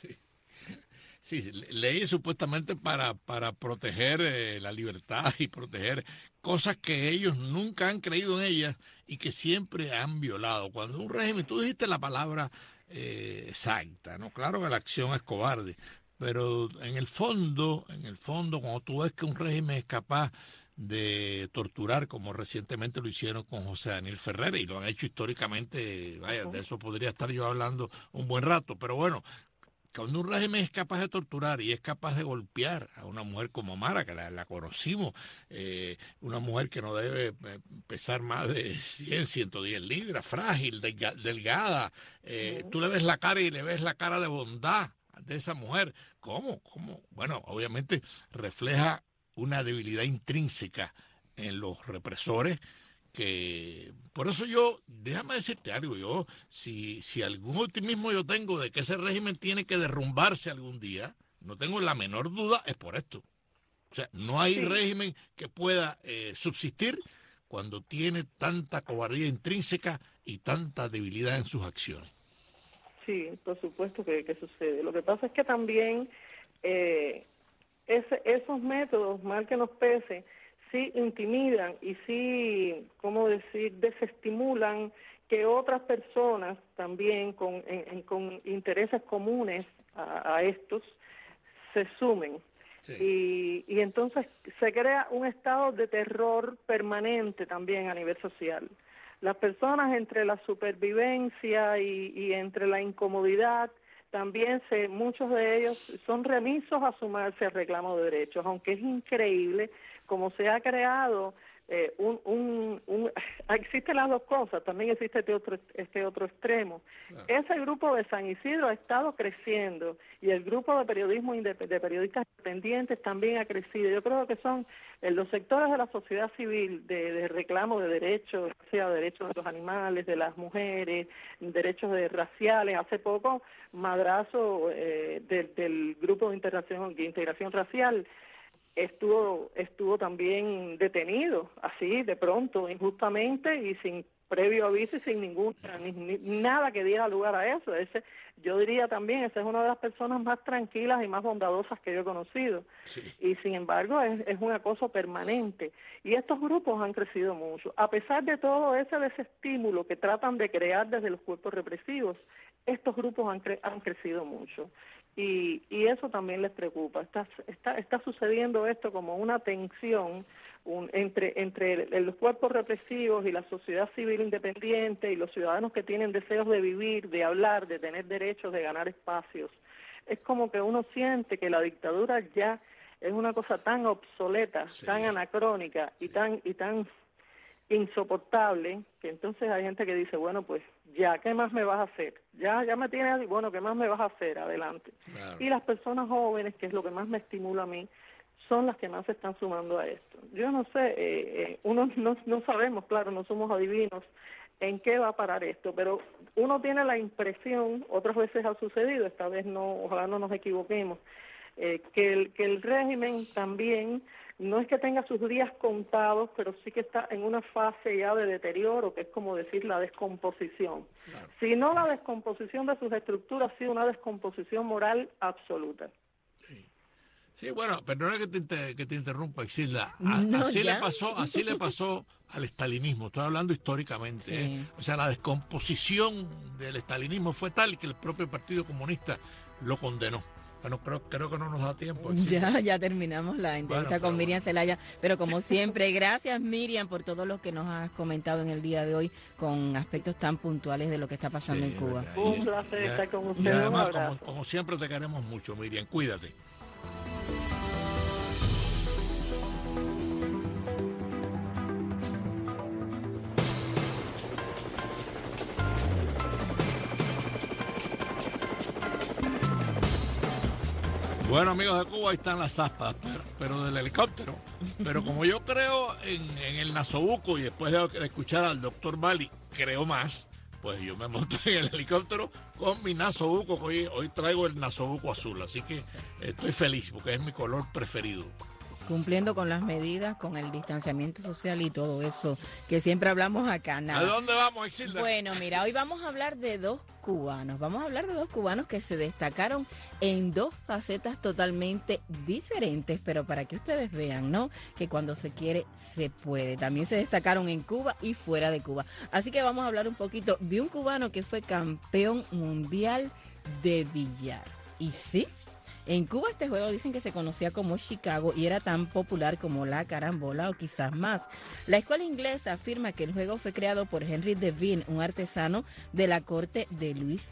Sí, leyes supuestamente para proteger la libertad y proteger cosas que ellos nunca han creído en ellas y que siempre han violado. Cuando un régimen, tú dijiste la palabra exacta, ¿no? Claro que la acción es cobarde, pero en el fondo, cuando tú ves que un régimen es capaz de torturar, como recientemente lo hicieron con José Daniel Ferrer, y lo han hecho históricamente, vaya, de eso podría estar yo hablando un buen rato, pero bueno, cuando un régimen es capaz de torturar y es capaz de golpear a una mujer como Mara, que la conocimos, una mujer que no debe pesar más de 100, 110 libras, frágil, delgada, tú le ves la cara y le ves la cara de bondad de esa mujer. ¿Cómo? Bueno, obviamente refleja una debilidad intrínseca en los represores que, por eso déjame decirte algo, si algún optimismo yo tengo de que ese régimen tiene que derrumbarse algún día, no tengo la menor duda, es por esto. O sea, no hay régimen que pueda subsistir cuando tiene tanta cobardía intrínseca y tanta debilidad en sus acciones. Sí, por supuesto que sucede. Lo que pasa es que también esos métodos, mal que nos pese, sí intimidan y sí, ¿cómo decir?, desestimulan que otras personas también con intereses comunes a estos se sumen. Sí. Y entonces se crea un estado de terror permanente también a nivel social. Las personas entre la supervivencia y entre la incomodidad, también muchos de ellos son remisos a sumarse al reclamo de derechos, aunque es increíble cómo se ha creado existen las dos cosas, también existe este otro extremo. Claro. Ese grupo de San Isidro ha estado creciendo y el grupo de periodismo de periodistas independientes también ha crecido. Yo creo que son los sectores de la sociedad civil de reclamo de derechos, sea derechos de los animales, de las mujeres, derechos raciales. Hace poco, Madrazo del grupo de integración racial estuvo también detenido, así de pronto, injustamente y sin previo aviso y sin nada que diera lugar a eso. Yo diría también, esa es una de las personas más tranquilas y más bondadosas que yo he conocido. Sí. Y sin embargo es un acoso permanente. Y estos grupos han crecido mucho. A pesar de todo ese desestímulo que tratan de crear desde los cuerpos represivos, estos grupos han crecido mucho. Y eso también les preocupa. Está sucediendo esto como una tensión entre los cuerpos represivos y la sociedad civil independiente y los ciudadanos que tienen deseos de vivir, de hablar, de tener derechos, de ganar espacios. Es como que uno siente que la dictadura ya es una cosa tan obsoleta, sí, tan anacrónica y tan insoportable, que entonces hay gente que dice, bueno, pues ya, ¿qué más me vas a hacer? Ya me tienes, bueno, ¿qué más me vas a hacer? Adelante. Claro. Y las personas jóvenes, que es lo que más me estimula a mí, son las que más se están sumando a esto. Yo no sé, uno no sabemos, claro, no somos adivinos, en qué va a parar esto, pero uno tiene la impresión, otras veces ha sucedido, esta vez no, ojalá no nos equivoquemos, que el régimen también no es que tenga sus días contados, pero sí que está en una fase ya de deterioro, que es como decir la descomposición. Claro. Si no la descomposición de sus estructuras, sí una descomposición moral absoluta. Sí, bueno, perdona que te interrumpa, Isilda. No, así le pasó al estalinismo, estoy hablando históricamente. Sí. O sea, la descomposición del estalinismo fue tal que el propio Partido Comunista lo condenó. Bueno, creo que no nos da tiempo. Ya terminamos la entrevista con Miriam Zelaya, pero como siempre, gracias Miriam por todo lo que nos has comentado en el día de hoy con aspectos tan puntuales de lo que está pasando en Cuba. Un placer estar con usted. Y además, como siempre, te queremos mucho, Miriam. Cuídate. Bueno, amigos de Cuba, ahí están las aspas, pero del helicóptero. Pero como yo creo en el nasobuco y después de escuchar al doctor Bali, creo más, pues yo me monto en el helicóptero con mi nasobuco, que hoy traigo el nasobuco azul, así que estoy feliz porque es mi color preferido. Cumpliendo con las medidas, con el distanciamiento social y todo eso que siempre hablamos acá. Nada. ¿A dónde vamos, Exilda? Bueno, mira, hoy vamos a hablar de dos cubanos. Vamos a hablar de dos cubanos que se destacaron en dos facetas totalmente diferentes, pero para que ustedes vean, ¿no? Que cuando se quiere, se puede. También se destacaron en Cuba y fuera de Cuba. Así que vamos a hablar un poquito de un cubano que fue campeón mundial de billar. Y sí, en Cuba este juego dicen que se conocía como Chicago y era tan popular como la carambola o quizás más. La escuela inglesa afirma que el juego fue creado por Henry Devine, un artesano de la corte de Luis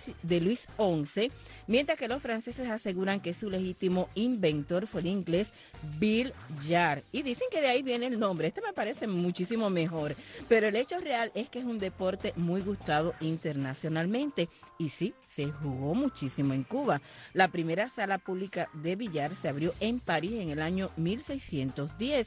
XI, mientras que los franceses aseguran que su legítimo inventor fue el inglés Bill Jarr. Y dicen que de ahí viene el nombre. Este me parece muchísimo mejor, pero el hecho real es que es un deporte muy gustado internacionalmente. Y sí, se jugó muchísimo en Cuba. La primera sala pública de billar se abrió en París en el año 1610.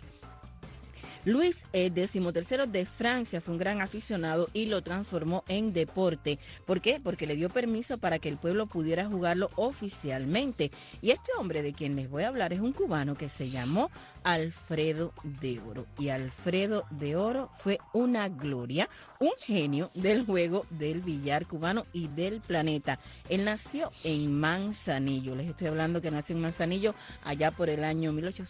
Luis XIII de Francia fue un gran aficionado y lo transformó en deporte. ¿Por qué? Porque le dio permiso para que el pueblo pudiera jugarlo oficialmente. Y este hombre de quien les voy a hablar es un cubano que se llamó Alfredo de Oro. Y Alfredo de Oro fue una gloria, un genio del juego del billar cubano y del planeta. Él nació en Manzanillo. Les estoy hablando que nació en Manzanillo allá por el año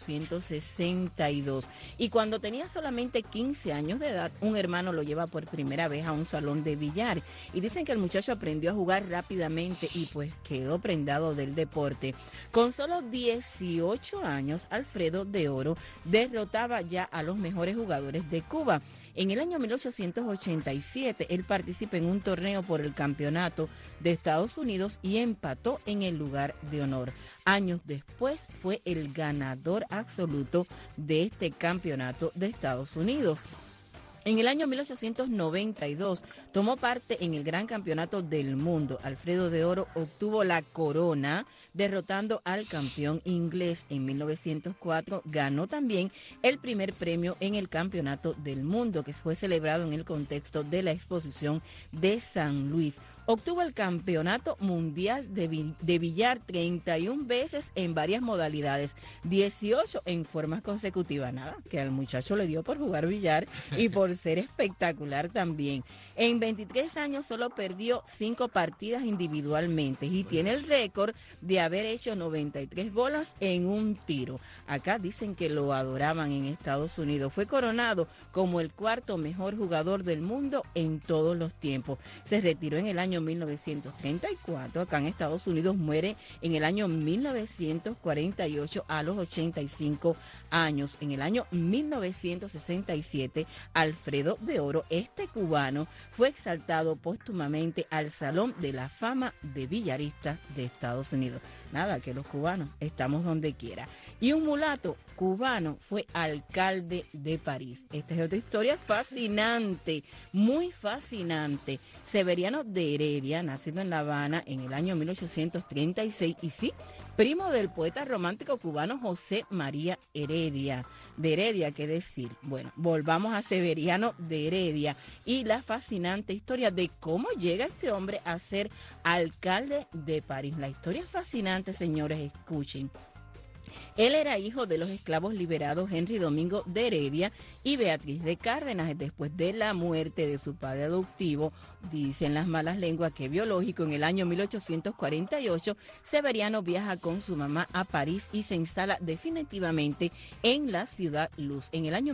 1862. Y cuando tenía solamente 15 años de edad, un hermano lo lleva por primera vez a un salón de billar. Y dicen que el muchacho aprendió a jugar rápidamente y pues quedó prendado del deporte. Con solo 18 años, Alfredo de Oro derrotaba ya a los mejores jugadores de Cuba. En el año 1887, él participa en un torneo por el campeonato de Estados Unidos y empató en el lugar de honor. Años después, fue el ganador absoluto de este campeonato de Estados Unidos. En el año 1892 tomó parte en el Gran Campeonato del Mundo. Alfredo de Oro obtuvo la corona derrotando al campeón inglés. En 1904 ganó también el primer premio en el Campeonato del Mundo, que fue celebrado en el contexto de la exposición de San Luis. Obtuvo el campeonato mundial de billar 31 veces en varias modalidades, 18 en formas consecutivas. Nada, que al muchacho le dio por jugar billar y por ser espectacular también. En 23 años solo perdió 5 partidas individualmente y tiene el récord de haber hecho 93 bolas en un tiro. Acá dicen que lo adoraban en Estados Unidos. Fue coronado como el cuarto mejor jugador del mundo en todos los tiempos. Se retiró en el año 1934, acá en Estados Unidos, muere en el año 1948 a los 85 años. En el año 1967, Alfredo de Oro, este cubano, fue exaltado póstumamente al Salón de la Fama de Billaristas de Estados Unidos. Nada, que los cubanos estamos donde quiera. Y un mulato cubano fue alcalde de París. Esta es otra historia fascinante, muy fascinante. Severiano de Heredia, nacido en La Habana en el año 1836, y sí, primo del poeta romántico cubano José María Heredia. De Heredia, ¿qué decir? Bueno, volvamos a Severiano de Heredia y la fascinante historia de cómo llega este hombre a ser alcalde de París. La historia es fascinante, señores, escuchen. Él era hijo de los esclavos liberados Henry Domingo de Heredia y Beatriz de Cárdenas. Después de la muerte de su padre adoptivo, dicen las malas lenguas que biológico, en el año 1848, Severiano viaja con su mamá a París y se instala definitivamente en la Ciudad Luz. En el año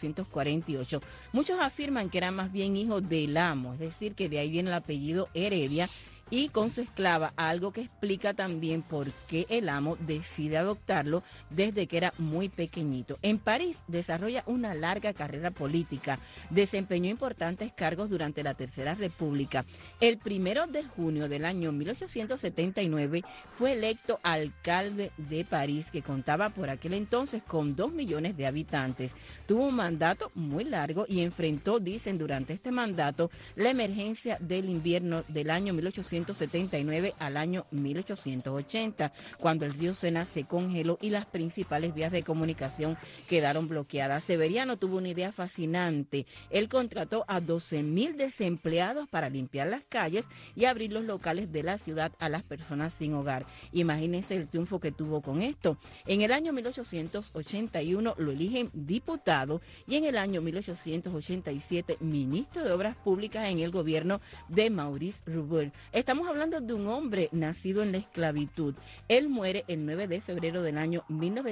1848, muchos afirman que era más bien hijo del amo, es decir, que de ahí viene el apellido Heredia, y con su esclava, algo que explica también por qué el amo decide adoptarlo desde que era muy pequeñito. En París desarrolla una larga carrera política, desempeñó importantes cargos durante la Tercera República. El 1 de junio del año 1879 fue electo alcalde de París, que contaba por aquel entonces con 2 millones de habitantes. Tuvo un mandato muy largo y enfrentó, dicen, durante este mandato, la emergencia del invierno del año 1879 al año 1880, cuando el río Sena se congeló y las principales vías de comunicación quedaron bloqueadas. Severiano tuvo una idea fascinante. Él contrató a 12,000 desempleados para limpiar las calles y abrir los locales de la ciudad a las personas sin hogar. Imagínense el triunfo que tuvo con esto. En el año 1881 lo eligen diputado y en el año 1887 ministro de Obras Públicas en el gobierno de Maurice Roubert. Estamos hablando de un hombre nacido en la esclavitud. Él muere el 9 de febrero del año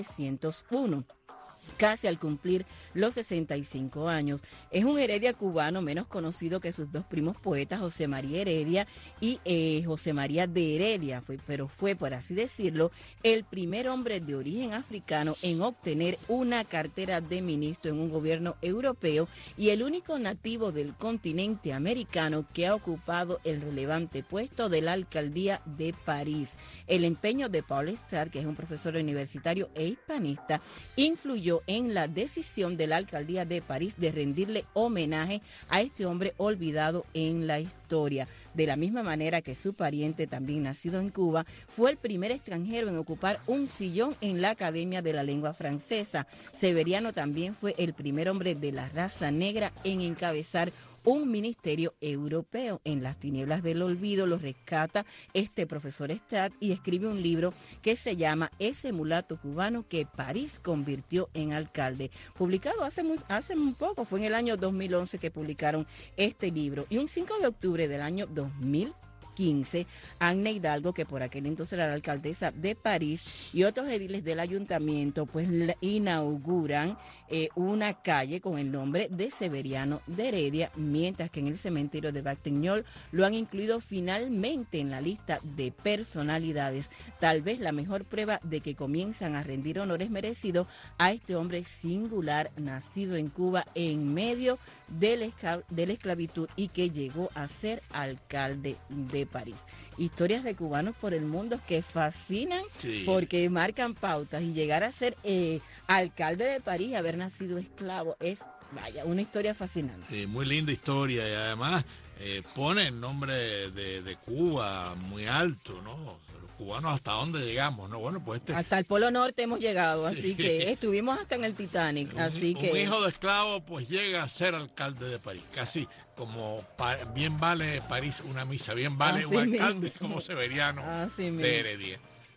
1901. Casi al cumplir los 65 años. Es un Heredia cubano menos conocido que sus dos primos poetas, José María Heredia y José María de Heredia, pero fue, por así decirlo, el primer hombre de origen africano en obtener una cartera de ministro en un gobierno europeo y el único nativo del continente americano que ha ocupado el relevante puesto de la alcaldía de París. El empeño de Paul Starr, que es un profesor universitario e hispanista, influyó en la decisión de la alcaldía de París de rendirle homenaje a este hombre olvidado en la historia. De la misma manera que su pariente, también nacido en Cuba, fue el primer extranjero en ocupar un sillón en la Academia de la Lengua Francesa. Severiano también fue el primer hombre de la raza negra en encabezar un ministerio europeo. En las tinieblas del olvido lo rescata este profesor Stratt y escribe un libro que se llama Ese mulato cubano que París convirtió en alcalde, publicado hace un poco, fue en el año 2011 que publicaron este libro. Y un 5 de octubre del año 2015, Anne Hidalgo, que por aquel entonces era la alcaldesa de París, y otros ediles del ayuntamiento pues inauguran una calle con el nombre de Severiano de Heredia, mientras que en el cementerio de Batignolles lo han incluido finalmente en la lista de personalidades. Tal vez la mejor prueba de que comienzan a rendir honores merecidos a este hombre singular, nacido en Cuba en medio de la esclavitud y que llegó a ser alcalde de París. Historias de cubanos por el mundo que fascinan, sí, porque marcan pautas, y llegar a ser alcalde de París, haber nacido esclavo, es, vaya, una historia fascinante. Sí, muy linda historia, y además pone el nombre de Cuba muy alto, ¿no? Los cubanos, ¿hasta dónde llegamos? ¿No? Bueno, pues hasta el Polo Norte hemos llegado, sí, así que estuvimos hasta en el Titanic, así que... Un hijo de esclavo pues llega a ser alcalde de París, casi como bien vale París una misa, bien vale así un alcalde mismo, como Severiano de Heredia.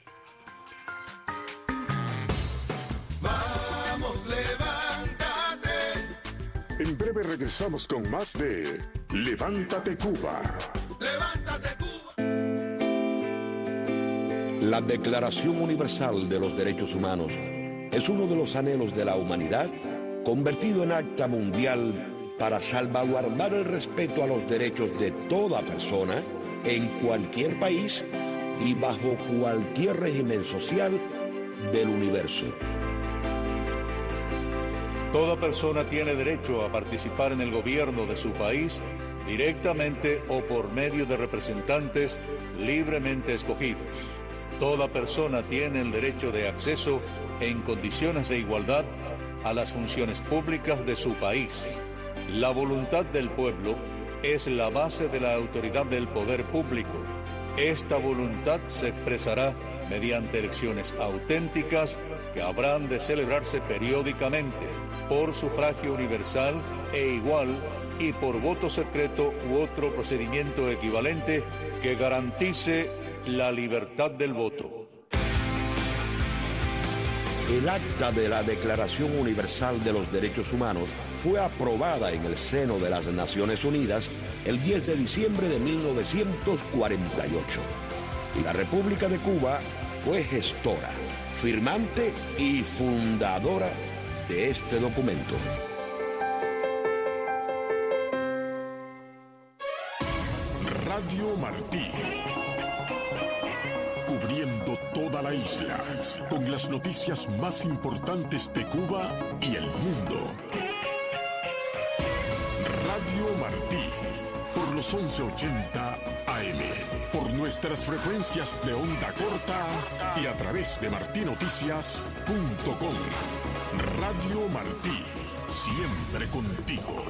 Vamos, levántate. En breve regresamos con más de Levántate Cuba. Levántate Cuba. La Declaración Universal de los Derechos Humanos es uno de los anhelos de la humanidad convertido en acta mundial para salvaguardar el respeto a los derechos de toda persona en cualquier país y bajo cualquier régimen social del universo. Toda persona tiene derecho a participar en el gobierno de su país directamente o por medio de representantes libremente escogidos. Toda persona tiene el derecho de acceso en condiciones de igualdad a las funciones públicas de su país. La voluntad del pueblo es la base de la autoridad del poder público. Esta voluntad se expresará mediante elecciones auténticas que habrán de celebrarse periódicamente por sufragio universal e igual y por voto secreto u otro procedimiento equivalente que garantice la libertad del voto. El acta de la Declaración Universal de los Derechos Humanos fue aprobada en el seno de las Naciones Unidas el 10 de diciembre de 1948. Y la República de Cuba fue gestora, firmante y fundadora de este documento. Radio Martí. Cubriendo toda la isla, con las noticias más importantes de Cuba y el mundo. Radio Martí, por los 1180 AM, por nuestras frecuencias de onda corta y a través de martinoticias.com. Radio Martí, siempre contigo.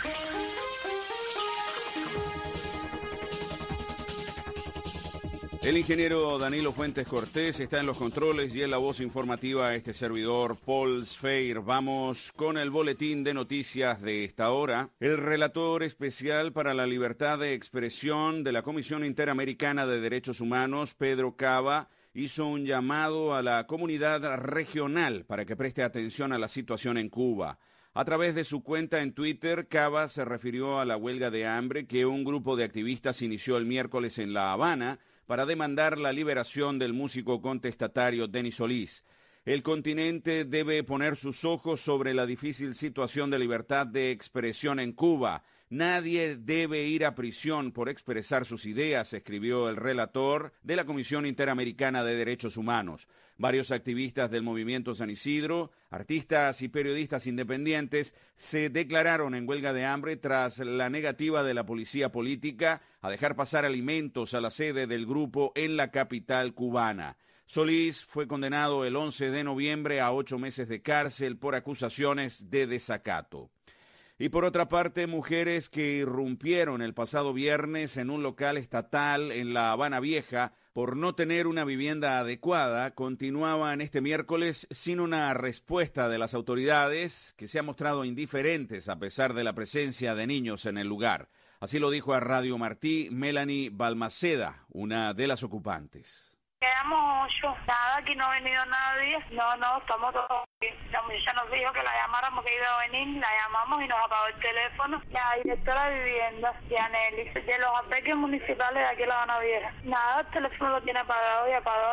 El ingeniero Danilo Fuentes Cortés está en los controles y en la voz informativa a este servidor, Paul Sfeir. Vamos con el boletín de noticias de esta hora. El relator especial para la libertad de expresión de la Comisión Interamericana de Derechos Humanos, Pedro Cava, hizo un llamado a la comunidad regional para que preste atención a la situación en Cuba. A través de su cuenta en Twitter, Cava se refirió a la huelga de hambre que un grupo de activistas inició el miércoles en La Habana para demandar la liberación del músico contestatario Denis Solís. El continente debe poner sus ojos sobre la difícil situación de libertad de expresión en Cuba. Nadie debe ir a prisión por expresar sus ideas, escribió el relator de la Comisión Interamericana de Derechos Humanos. Varios activistas del movimiento San Isidro, artistas y periodistas independientes se declararon en huelga de hambre tras la negativa de la policía política a dejar pasar alimentos a la sede del grupo en la capital cubana. Solís fue condenado el 11 de noviembre a 8 meses de cárcel por acusaciones de desacato. Y por otra parte, mujeres que irrumpieron el pasado viernes en un local estatal en La Habana Vieja por no tener una vivienda adecuada, continuaban este miércoles sin una respuesta de las autoridades, que se han mostrado indiferentes a pesar de la presencia de niños en el lugar. Así lo dijo a Radio Martí Melanie Balmaceda, una de las ocupantes. Quedamos 8, nada, aquí no ha venido nadie, no, estamos todos bien. La muchacha nos dijo que la llamáramos, que iba a venir, la llamamos y nos apagó el teléfono. La directora de vivienda, Yaneli, de los albergues municipales de aquí en La Habana Vieja. Nada, el teléfono lo tiene apagado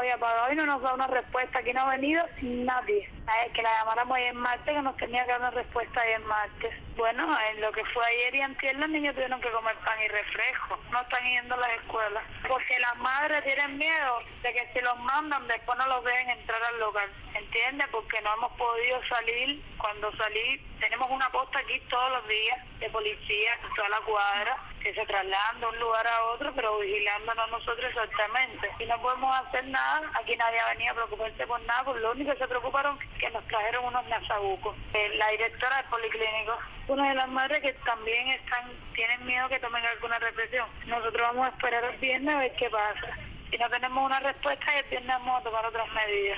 y no nos da una respuesta, aquí no ha venido nadie. Que la llamáramos ayer martes, que nos tenía que dar una respuesta ayer martes. Bueno, en lo que fue ayer y antier, los niños tuvieron que comer pan y refresco, no están yendo a las escuelas, porque las madres tienen miedo de que si los mandan después no los dejen entrar al local, ¿entiendes? Porque no hemos podido salir. Cuando salí tenemos una posta aquí todos los días de policía, toda la cuadra, que se trasladan de un lugar a otro, pero vigilándonos nosotros exactamente. Y no podemos hacer nada, aquí nadie ha venido a preocuparse por nada, por lo único que se preocuparon que nos trajeron unos nasabucos. La directora del policlínico, una de las madres que también tienen miedo que tomen alguna represión. Nosotros vamos a esperar el viernes a ver qué pasa. Si no tenemos una respuesta, el viernes vamos a tomar otras medidas.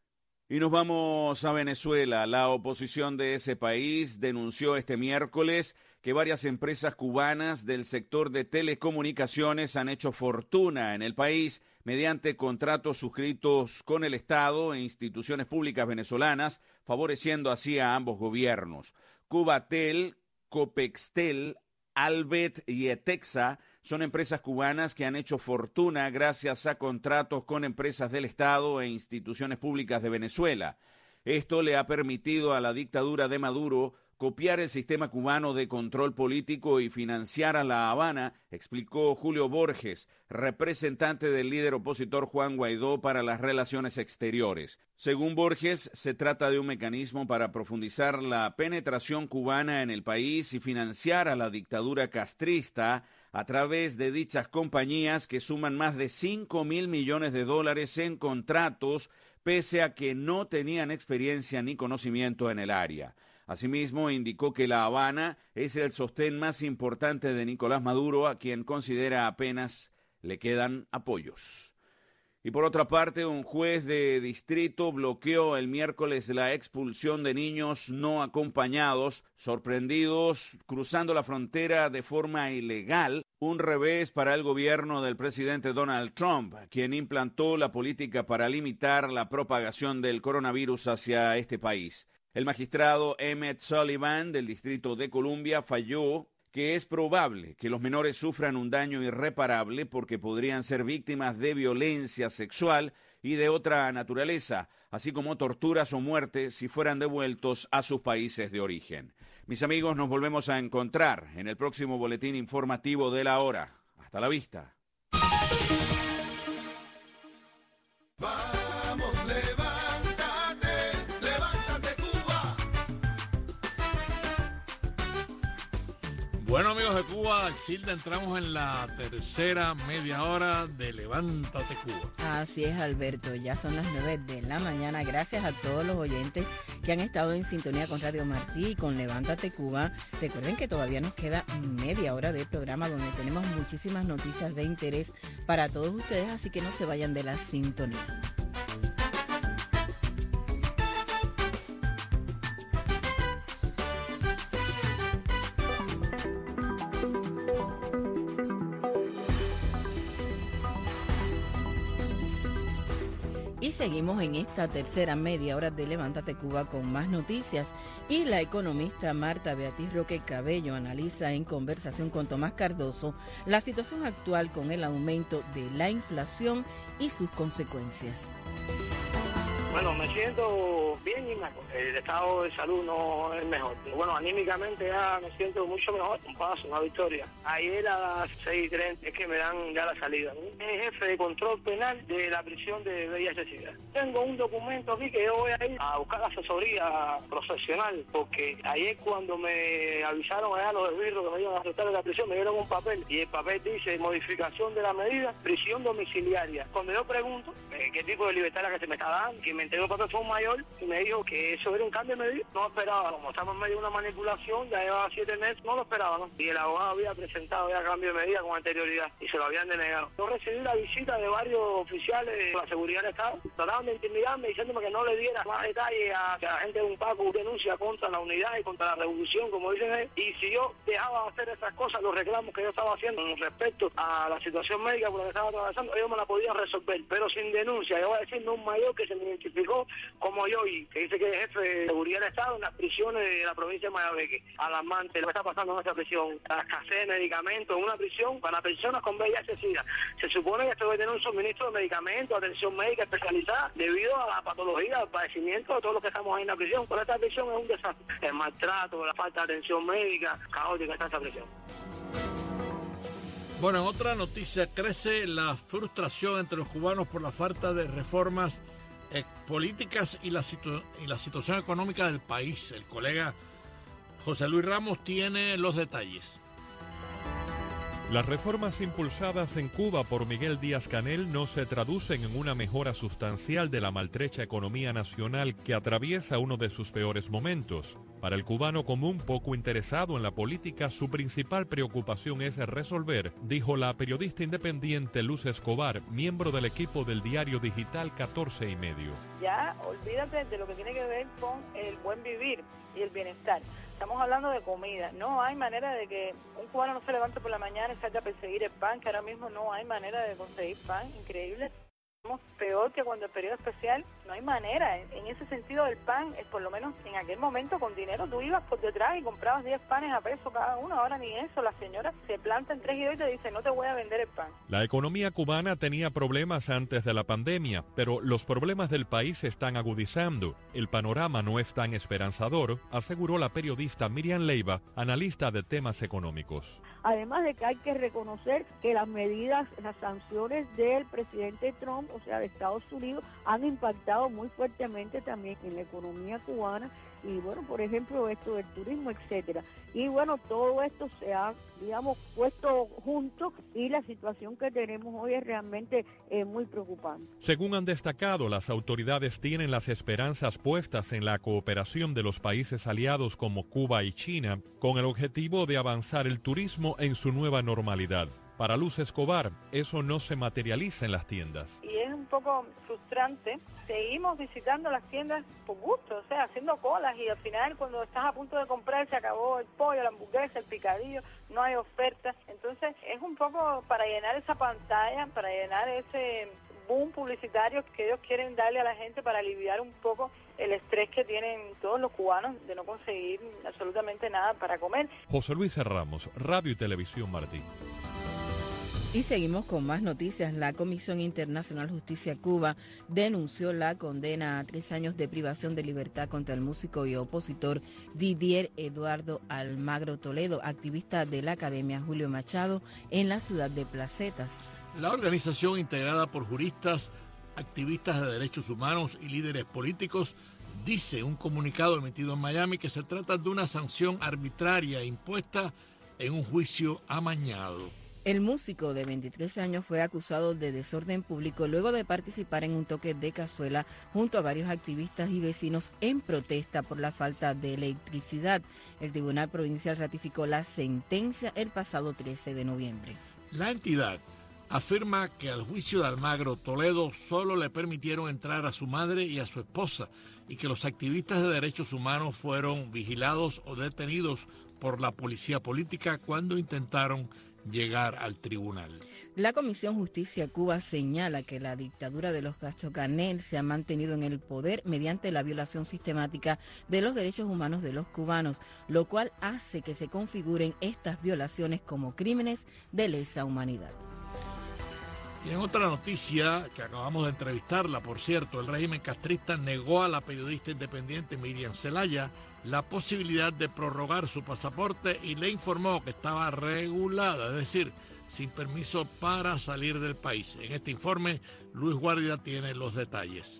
Y nos vamos a Venezuela. La oposición de ese país denunció este miércoles que varias empresas cubanas del sector de telecomunicaciones han hecho fortuna en el país mediante contratos suscritos con el Estado e instituciones públicas venezolanas, favoreciendo así a ambos gobiernos. Cubatel, Copextel, Albet y Etexa son empresas cubanas que han hecho fortuna gracias a contratos con empresas del Estado e instituciones públicas de Venezuela. Esto le ha permitido a la dictadura de Maduro copiar el sistema cubano de control político y financiar a La Habana, explicó Julio Borges, representante del líder opositor Juan Guaidó para las relaciones exteriores. Según Borges, se trata de un mecanismo para profundizar la penetración cubana en el país y financiar a la dictadura castrista a través de dichas compañías que suman más de $5.000 millones en contratos, pese a que no tenían experiencia ni conocimiento en el área. Asimismo, indicó que La Habana es el sostén más importante de Nicolás Maduro, a quien considera apenas le quedan apoyos. Y por otra parte, un juez de distrito bloqueó el miércoles la expulsión de niños no acompañados, sorprendidos cruzando la frontera de forma ilegal, un revés para el gobierno del presidente Donald Trump, quien implantó la política para limitar la propagación del coronavirus hacia este país. El magistrado Emmett Sullivan del Distrito de Columbia falló que es probable que los menores sufran un daño irreparable porque podrían ser víctimas de violencia sexual y de otra naturaleza, así como torturas o muerte si fueran devueltos a sus países de origen. Mis amigos, nos volvemos a encontrar en el próximo boletín informativo de la hora. Hasta la vista. Bueno, amigos de Cuba, Exilda, entramos en la tercera media hora de Levántate Cuba. Así es, Alberto, ya son las 9 de la mañana. Gracias a todos los oyentes que han estado en sintonía con Radio Martí y con Levántate Cuba. Recuerden que todavía nos queda media hora de programa donde tenemos muchísimas noticias de interés para todos ustedes, así que no se vayan de la sintonía. Y seguimos en esta tercera media hora de Levántate Cuba con más noticias. Y la economista Marta Beatriz Roque Cabello analiza en conversación con Tomás Cardoso la situación actual con el aumento de la inflación y sus consecuencias. Bueno, me siento bien y mal. El estado de salud no es mejor. Pero bueno, anímicamente ya me siento mucho mejor. Un paso, una victoria. Ayer a las 6:30 es que me dan ya la salida. Es jefe de control penal de la prisión de VIH-Sida. Tengo un documento aquí que yo voy a ir a buscar asesoría profesional, porque ayer cuando me avisaron allá los esbirros que me iban a arrestar de la prisión, me dieron un papel y el papel dice modificación de la medida, prisión domiciliaria. Cuando yo pregunto qué tipo de libertad era que se me está dando, que me entregó el papel fue un mayor y me dijo que eso era un cambio de medida. No esperaba, como estamos en medio de una manipulación, ya llevaba 7 meses, no lo esperaba, ¿no? Y el abogado había presentado ya cambio de medida con anterioridad y se lo habían denegado. Yo recibí la visita de varios oficiales de la seguridad del Estado, trataban de intimidarme diciéndome que no le diera más detalles a que la gente de un PACO denuncia contra la unidad y contra la revolución, como dicen ellos, y si yo dejaba de hacer esas cosas, los reclamos que yo estaba haciendo con respecto a la situación médica por la que estaba atravesando, ellos me la podían resolver, pero sin denuncia. Yo voy a decirme un mayor que se me identificó como yo y que dice que es jefe de seguridad del Estado en las prisiones de la provincia de Mayabeque. Alarmante lo que está pasando en esta prisión, la escasez de medicamentos en una prisión para personas con VIH-Sida. Se supone que esto debe tener un suministro de medicamentos, atención médica especializada, debido a la patología, al padecimiento de todos los que estamos ahí en la prisión. Pero esta prisión es un desastre. El maltrato, la falta de atención médica, caótica está esta prisión. Bueno, en otra noticia, crece la frustración entre los cubanos por la falta de reformas políticas y la situación económica del país. El colega José Luis Ramos tiene los detalles. Las reformas impulsadas en Cuba por Miguel Díaz-Canel no se traducen en una mejora sustancial de la maltrecha economía nacional que atraviesa uno de sus peores momentos. Para el cubano común poco interesado en la política, su principal preocupación es resolver, dijo la periodista independiente Luz Escobar, miembro del equipo del diario digital 14 y medio. Ya olvídate de lo que tiene que ver con el buen vivir y el bienestar. Estamos hablando de comida. No hay manera de que un cubano no se levante por la mañana y salga a perseguir el pan, que ahora mismo no hay manera de conseguir pan. Increíble. Estamos peor que cuando el periodo especial. No hay manera. En ese sentido del pan, por lo menos en aquel momento con dinero tú ibas por detrás y comprabas 10 panes a peso cada uno. Ahora ni eso. La señora se planta en 3 y 2 y te dice no te voy a vender el pan. La economía cubana tenía problemas antes de la pandemia, pero los problemas del país se están agudizando. El panorama no es tan esperanzador, aseguró la periodista Miriam Leiva, analista de temas económicos. Además de que hay que reconocer que las medidas, las sanciones del presidente Trump, o sea, de Estados Unidos, han impactado muy fuertemente también en la economía cubana y bueno, por ejemplo, esto del turismo, etcétera. Y bueno, todo esto se ha, digamos, puesto junto y la situación que tenemos hoy es realmente muy preocupante. Según han destacado, las autoridades tienen las esperanzas puestas en la cooperación de los países aliados como Cuba y China, con el objetivo de avanzar el turismo en su nueva normalidad. Para Luz Escobar, eso no se materializa en las tiendas. Y es un poco frustrante. Seguimos visitando las tiendas por gusto, o sea, haciendo colas, y al final cuando estás a punto de comprar se acabó el pollo, la hamburguesa, el picadillo, no hay ofertas. Entonces es un poco para llenar esa pantalla, para llenar ese boom publicitario que ellos quieren darle a la gente para aliviar un poco el estrés que tienen todos los cubanos de no conseguir absolutamente nada para comer. José Luis Ramos, Radio y Televisión Martí. Y seguimos con más noticias. La Comisión Internacional Justicia Cuba denunció la condena a 3 años de privación de libertad contra el músico y opositor Didier Eduardo Almagro Toledo, activista de la Academia Julio Machado en la ciudad de Placetas. La organización, integrada por juristas, activistas de derechos humanos y líderes políticos, dice en un comunicado emitido en Miami que se trata de una sanción arbitraria impuesta en un juicio amañado. El músico de 23 años fue acusado de desorden público luego de participar en un toque de cazuela junto a varios activistas y vecinos en protesta por la falta de electricidad. El Tribunal Provincial ratificó la sentencia el pasado 13 de noviembre. La entidad afirma que al juicio de Almagro Toledo solo le permitieron entrar a su madre y a su esposa, y que los activistas de derechos humanos fueron vigilados o detenidos por la policía política cuando intentaron llegar al tribunal. La Comisión Justicia Cuba señala que la dictadura de los Castro Canel se ha mantenido en el poder mediante la violación sistemática de los derechos humanos de los cubanos, lo cual hace que se configuren estas violaciones como crímenes de lesa humanidad. Y en otra noticia, que acabamos de entrevistarla, por cierto, el régimen castrista negó a la periodista independiente Miriam Zelaya la posibilidad de prorrogar su pasaporte y le informó que estaba regulada, es decir, sin permiso para salir del país. En este informe, Luis Guardia tiene los detalles.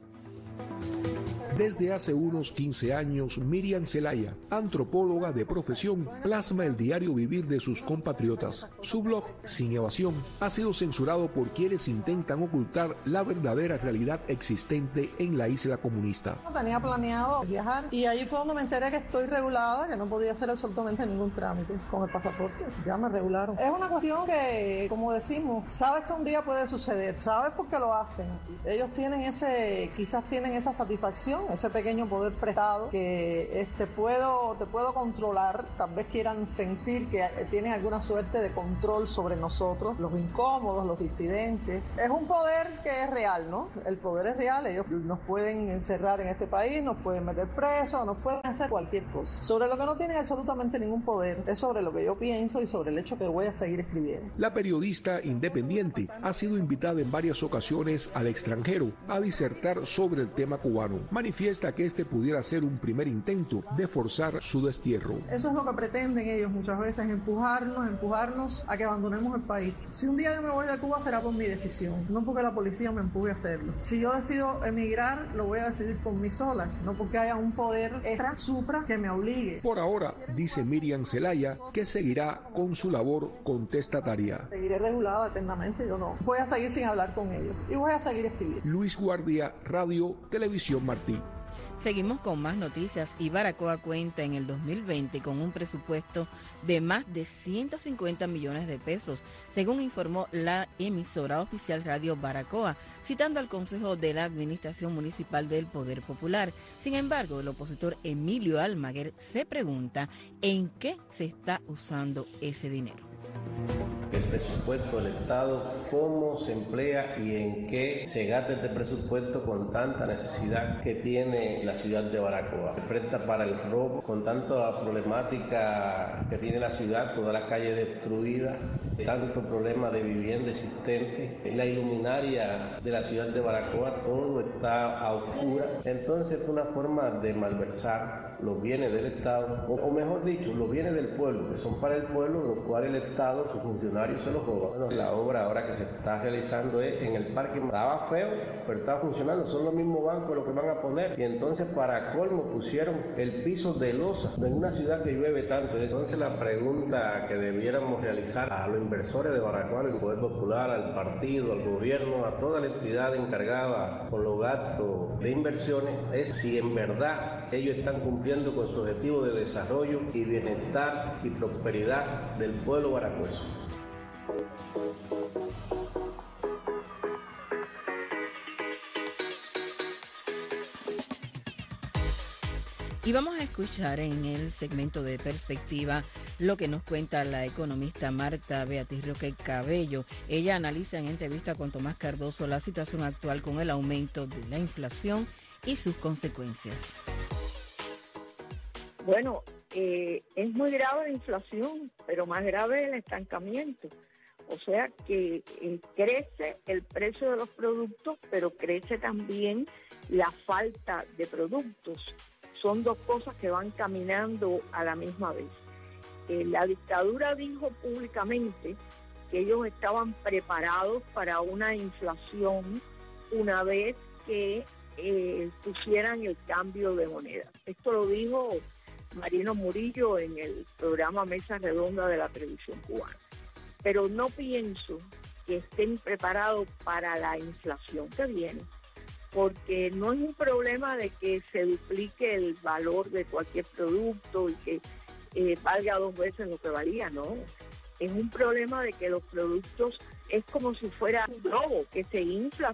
Desde hace unos 15 años, Miriam Zelaya, antropóloga de profesión, plasma el diario vivir de sus compatriotas. Su blog, Sin Evasión, ha sido censurado por quienes intentan ocultar la verdadera realidad existente en la isla comunista. Tenía planeado viajar y ahí fue donde me enteré que estoy regulada, que no podía hacer absolutamente ningún trámite con el pasaporte. Ya me regularon. Es una cuestión que, como decimos, sabes que un día puede suceder, sabes por qué lo hacen. Ellos tienen quizás tienen esa satisfacción, ese pequeño poder prestado que te puedo controlar. Tal vez quieran sentir que tienen alguna suerte de control sobre nosotros, los incómodos, los disidentes. Es un poder que es real, ¿no? El poder es real. Ellos nos pueden encerrar en este país, nos pueden meter presos, nos pueden hacer cualquier cosa. Sobre lo que no tienen absolutamente ningún poder es sobre lo que yo pienso y sobre el hecho que voy a seguir escribiendo. La periodista independiente ha sido invitada en varias ocasiones al extranjero a disertar sobre el tema cubano. Manifiesta que este pudiera ser un primer intento de forzar su destierro. Eso es lo que pretenden ellos muchas veces, empujarnos a que abandonemos el país. Si un día yo me voy de Cuba será por mi decisión, no porque la policía me empuje a hacerlo. Si yo decido emigrar, lo voy a decidir por mí sola, no porque haya un poder extra, supra, que me obligue. Por ahora, dice Miriam Zelaya, que seguirá con su labor contestataria. Seguiré regulada eternamente, yo no. Voy a seguir sin hablar con ellos y voy a seguir escribiendo. Luis Guardia, Radio Televisión Martí. Seguimos con más noticias y Baracoa cuenta en el 2020 con un presupuesto de más de 150 millones de pesos, según informó la emisora oficial Radio Baracoa, citando al Consejo de la Administración Municipal del Poder Popular. Sin embargo, el opositor Emilio Almaguer se pregunta en qué se está usando ese dinero. El presupuesto del Estado, cómo se emplea y en qué se gasta este presupuesto con tanta necesidad que tiene la ciudad de Baracoa. Se presta para el robo, con tanta problemática que tiene la ciudad, toda la calle destruida, tanto problema de vivienda existente, la iluminaria de la ciudad de Baracoa, todo está a oscura. Entonces es una forma de malversar los bienes del Estado, o mejor dicho, los bienes del pueblo, que son para el pueblo, lo cual el Estado, sus funcionarios se los roban. Bueno, la obra ahora que se está realizando es en el parque. Estaba feo, pero está funcionando, son los mismos bancos los que van a poner, y entonces para colmo pusieron el piso de losa en una ciudad que llueve tanto. Entonces la pregunta que debiéramos realizar a los inversores de Baracoa, al Poder Popular, al partido, al gobierno, a toda la entidad encargada con los gastos de inversiones, es si en verdad ellos están cumpliendo con su objetivo de desarrollo y bienestar y prosperidad del pueblo baracuezo. Y vamos a escuchar en el segmento de Perspectiva lo que nos cuenta la economista Marta Beatriz Roque Cabello. Ella analiza en entrevista con Tomás Cardoso la situación actual con el aumento de la inflación y sus consecuencias. Bueno, es muy grave la inflación, pero más grave el estancamiento. O sea que crece el precio de los productos, pero crece también la falta de productos. Son dos cosas que van caminando a la misma vez. La dictadura dijo públicamente que ellos estaban preparados para una inflación una vez que pusieran el cambio de moneda. Esto lo dijo Marino Murillo en el programa Mesa Redonda de la televisión cubana. Pero no pienso que estén preparados para la inflación que viene, porque no es un problema de que se duplique el valor de cualquier producto y que valga 2 veces lo que valía, no. Es un problema de que los productos es como si fuera un globo, que se infla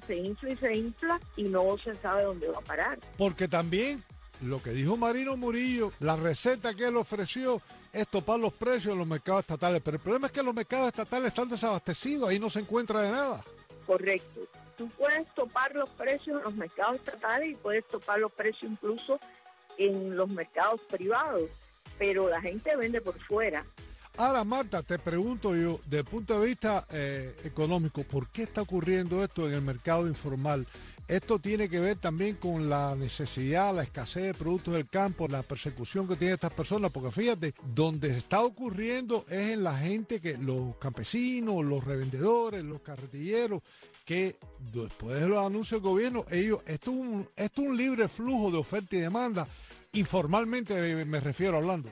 y no se sabe dónde va a parar. Porque también lo que dijo Marino Murillo, la receta que él ofreció es topar los precios en los mercados estatales, pero el problema es que los mercados estatales están desabastecidos, ahí no se encuentra de nada. Correcto. Tú puedes topar los precios en los mercados estatales y puedes topar los precios incluso en los mercados privados, pero la gente vende por fuera. Ahora, Marta, te pregunto yo, desde el punto de vista económico, ¿por qué está ocurriendo esto en el mercado informal? Esto tiene que ver también con la necesidad, la escasez de productos del campo, la persecución que tienen estas personas, porque fíjate, donde está ocurriendo es en la gente, que los campesinos, los revendedores, los carretilleros, que después de los anuncios del gobierno, esto es un libre flujo de oferta y demanda, informalmente me refiero hablando.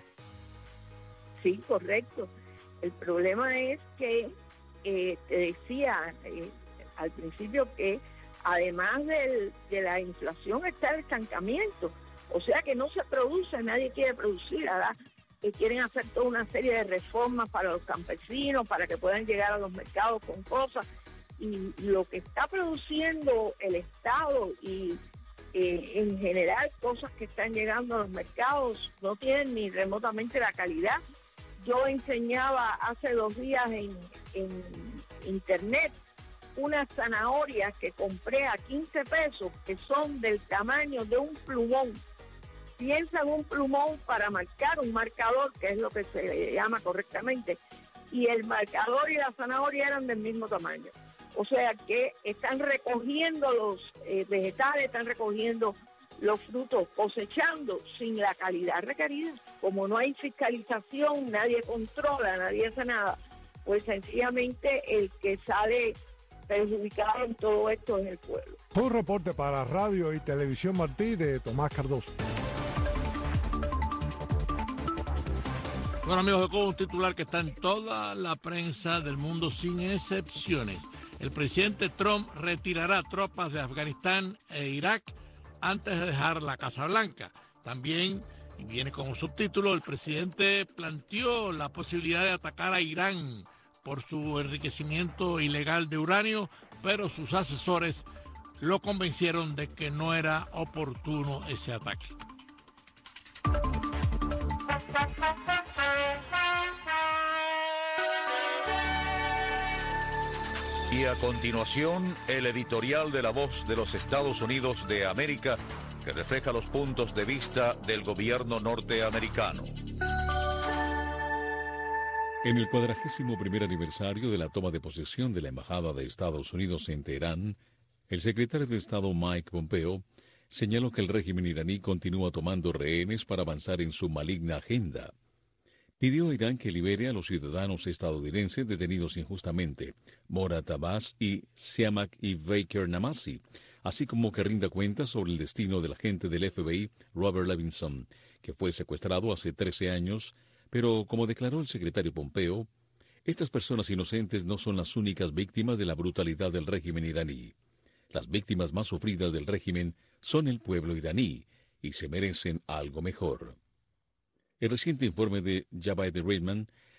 Sí, correcto. El problema es que, te decía al principio que además de la inflación está el estancamiento, o sea que no se produce, nadie quiere producir, ¿verdad? Quieren hacer toda una serie de reformas para los campesinos, para que puedan llegar a los mercados con cosas, y lo que está produciendo el Estado y en general cosas que están llegando a los mercados no tienen ni remotamente la calidad. Yo enseñaba hace 2 días en internet unas zanahorias que compré a 15 pesos, que son del tamaño de un plumón. Piensa en un plumón para marcar un marcador, que es lo que se llama correctamente, y el marcador y la zanahoria eran del mismo tamaño. O sea que están recogiendo los vegetales, están recogiendo los frutos, cosechando sin la calidad requerida. Como no hay fiscalización, nadie controla, nadie hace nada, pues sencillamente el que sale perjudicado en todo esto es el pueblo. Un reporte para Radio y Televisión Martí de Tomás Cardoso. Bueno, amigos de Cuba, un titular que está en toda la prensa del mundo sin excepciones. El presidente Trump retirará tropas de Afganistán e Irak antes de dejar la Casa Blanca. También, y viene como subtítulo, el presidente planteó la posibilidad de atacar a Irán por su enriquecimiento ilegal de uranio, pero sus asesores lo convencieron de que no era oportuno ese ataque. Y a continuación, el editorial de La Voz de los Estados Unidos de América, que refleja los puntos de vista del gobierno norteamericano. En el 41º aniversario de la toma de posesión de la Embajada de Estados Unidos en Teherán, el secretario de Estado Mike Pompeo señaló que el régimen iraní continúa tomando rehenes para avanzar en su maligna agenda. Pidió a Irán que libere a los ciudadanos estadounidenses detenidos injustamente, Morat Abbas y Siamak y Baker Namasi, así como que rinda cuentas sobre el destino del agente del FBI, Robert Levinson, que fue secuestrado hace 13 años, pero como declaró el secretario Pompeo, estas personas inocentes no son las únicas víctimas de la brutalidad del régimen iraní. Las víctimas más sufridas del régimen son el pueblo iraní y se merecen algo mejor. El reciente informe de Javaid Reitman,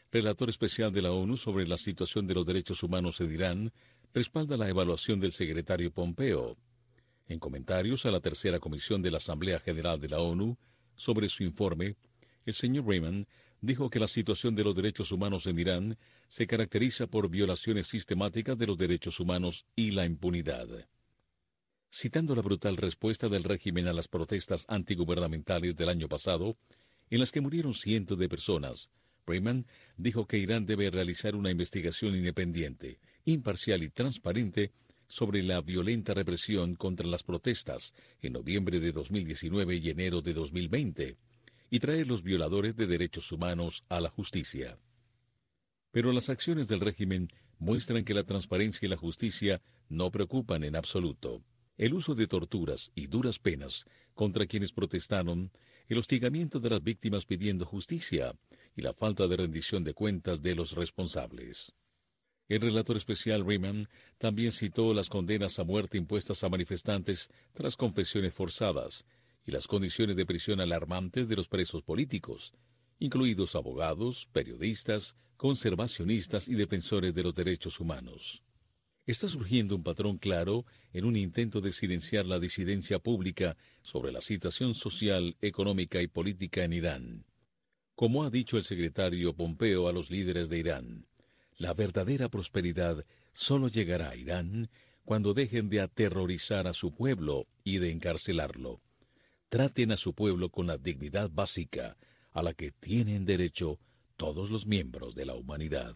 relator especial de la ONU sobre la situación de los derechos humanos en Irán, respalda la evaluación del secretario Pompeo. En comentarios a la tercera comisión de la Asamblea General de la ONU sobre su informe, el señor Raymond dijo que la situación de los derechos humanos en Irán se caracteriza por violaciones sistemáticas de los derechos humanos y la impunidad. Citando la brutal respuesta del régimen a las protestas antigubernamentales del año pasado, en las que murieron cientos de personas, Raymond dijo que Irán debe realizar una investigación independiente, imparcial y transparente sobre la violenta represión contra las protestas en noviembre de 2019 y enero de 2020, y traer los violadores de derechos humanos a la justicia. Pero las acciones del régimen muestran que la transparencia y la justicia no preocupan en absoluto. El uso de torturas y duras penas contra quienes protestaron, el hostigamiento de las víctimas pidiendo justicia y la falta de rendición de cuentas de los responsables. El relator especial Raymond también citó las condenas a muerte impuestas a manifestantes tras confesiones forzadas y las condiciones de prisión alarmantes de los presos políticos, incluidos abogados, periodistas, conservacionistas y defensores de los derechos humanos. Está surgiendo un patrón claro en un intento de silenciar la disidencia pública sobre la situación social, económica y política en Irán. Como ha dicho el secretario Pompeo a los líderes de Irán, la verdadera prosperidad solo llegará a Irán cuando dejen de aterrorizar a su pueblo y de encarcelarlo. Traten a su pueblo con la dignidad básica a la que tienen derecho todos los miembros de la humanidad.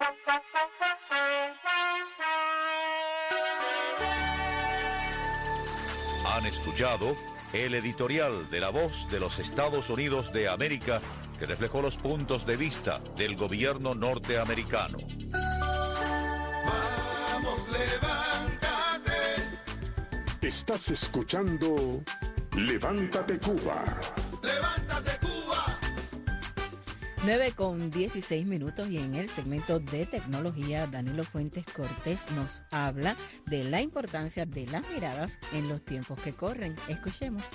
Han escuchado el editorial de La Voz de los Estados Unidos de América, que reflejó los puntos de vista del gobierno norteamericano. Vamos, levántate. Estás escuchando Levántate Cuba. Levántate Cuba. 9:16 y en el segmento de tecnología, Danilo Fuentes Cortés nos habla de la importancia de las miradas en los tiempos que corren. Escuchemos.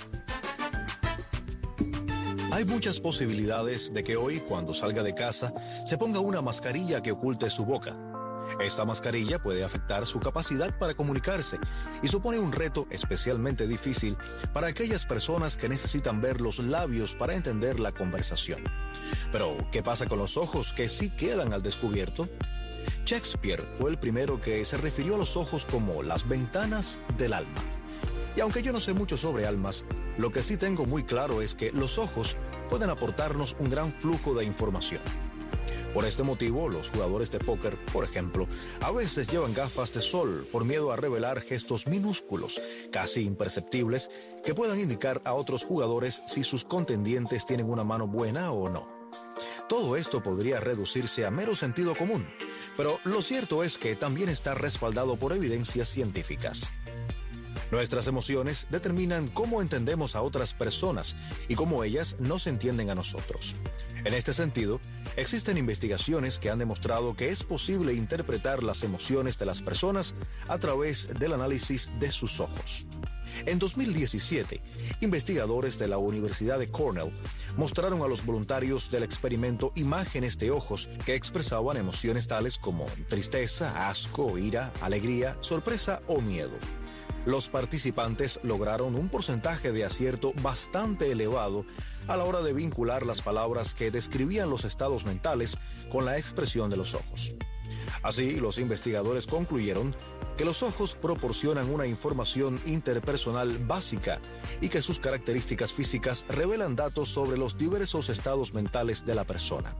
Hay muchas posibilidades de que hoy, cuando salga de casa, se ponga una mascarilla que oculte su boca. Esta mascarilla puede afectar su capacidad para comunicarse y supone un reto especialmente difícil para aquellas personas que necesitan ver los labios para entender la conversación. Pero, ¿qué pasa con los ojos que sí quedan al descubierto? Shakespeare fue el primero que se refirió a los ojos como las ventanas del alma. Y aunque yo no sé mucho sobre almas, lo que sí tengo muy claro es que los ojos pueden aportarnos un gran flujo de información. Por este motivo, los jugadores de póker, por ejemplo, a veces llevan gafas de sol por miedo a revelar gestos minúsculos, casi imperceptibles, que puedan indicar a otros jugadores si sus contendientes tienen una mano buena o no. Todo esto podría reducirse a mero sentido común, pero lo cierto es que también está respaldado por evidencias científicas. Nuestras emociones determinan cómo entendemos a otras personas y cómo ellas nos entienden a nosotros. En este sentido, existen investigaciones que han demostrado que es posible interpretar las emociones de las personas a través del análisis de sus ojos. En 2017, investigadores de la Universidad de Cornell mostraron a los voluntarios del experimento imágenes de ojos que expresaban emociones tales como tristeza, asco, ira, alegría, sorpresa o miedo. Los participantes lograron un porcentaje de acierto bastante elevado a la hora de vincular las palabras que describían los estados mentales con la expresión de los ojos. Así, los investigadores concluyeron que los ojos proporcionan una información interpersonal básica y que sus características físicas revelan datos sobre los diversos estados mentales de la persona.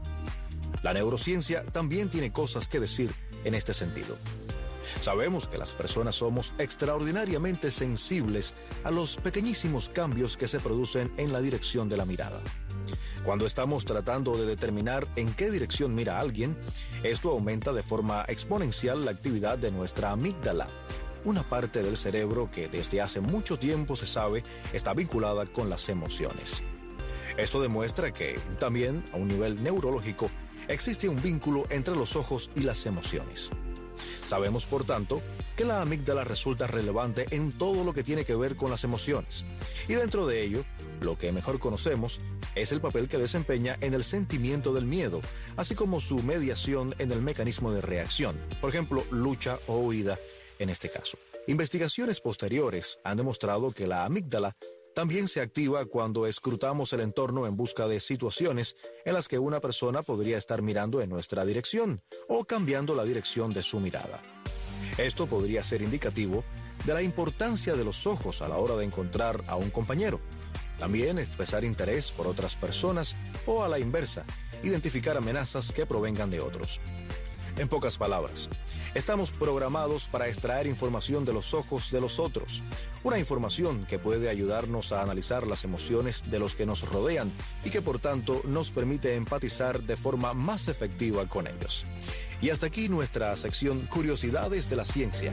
La neurociencia también tiene cosas que decir en este sentido. Sabemos que las personas somos extraordinariamente sensibles a los pequeñísimos cambios que se producen en la dirección de la mirada. Cuando estamos tratando de determinar en qué dirección mira alguien, esto aumenta de forma exponencial la actividad de nuestra amígdala, una parte del cerebro que desde hace mucho tiempo se sabe está vinculada con las emociones. Esto demuestra que, también a un nivel neurológico, existe un vínculo entre los ojos y las emociones. Sabemos, por tanto, que la amígdala resulta relevante en todo lo que tiene que ver con las emociones. Y dentro de ello, lo que mejor conocemos es el papel que desempeña en el sentimiento del miedo, así como su mediación en el mecanismo de reacción, por ejemplo, lucha o huida en este caso. Investigaciones posteriores han demostrado que la amígdala también se activa cuando escrutamos el entorno en busca de situaciones en las que una persona podría estar mirando en nuestra dirección o cambiando la dirección de su mirada. Esto podría ser indicativo de la importancia de los ojos a la hora de encontrar a un compañero. También expresar interés por otras personas o, a la inversa, identificar amenazas que provengan de otros. En pocas palabras, estamos programados para extraer información de los ojos de los otros, una información que puede ayudarnos a analizar las emociones de los que nos rodean y que por tanto nos permite empatizar de forma más efectiva con ellos. Y hasta aquí nuestra sección Curiosidades de la Ciencia.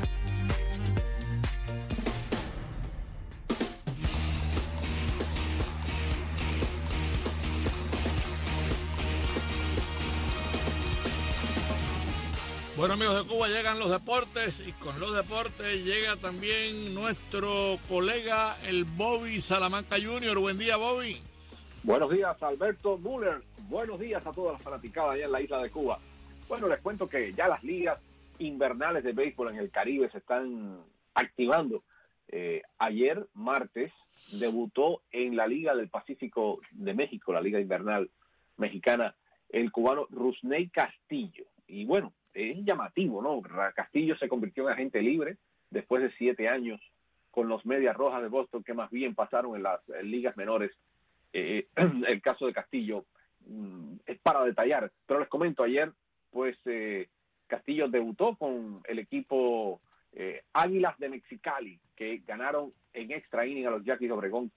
Bueno, amigos de Cuba, llegan los deportes y con los deportes llega también nuestro colega, el Bobby Salamanca Jr. Buen día, Bobby. Buenos días, Alberto Müller. Buenos días a todas las fanaticadas allá en la isla de Cuba. Bueno, les cuento que ya las ligas invernales de béisbol en el Caribe se están activando. Ayer, martes, debutó en la Liga del Pacífico de México, la Liga Invernal Mexicana, el cubano Rusney Castillo. Y bueno, es llamativo, ¿no? Castillo se convirtió en agente libre después de 7 años con los Medias Rojas de Boston, que más bien pasaron en las ligas menores. El caso de Castillo es para detallar, pero les comento, ayer pues Castillo debutó con el equipo Águilas de Mexicali, que ganaron en extra inning a los Yaquis de Obregón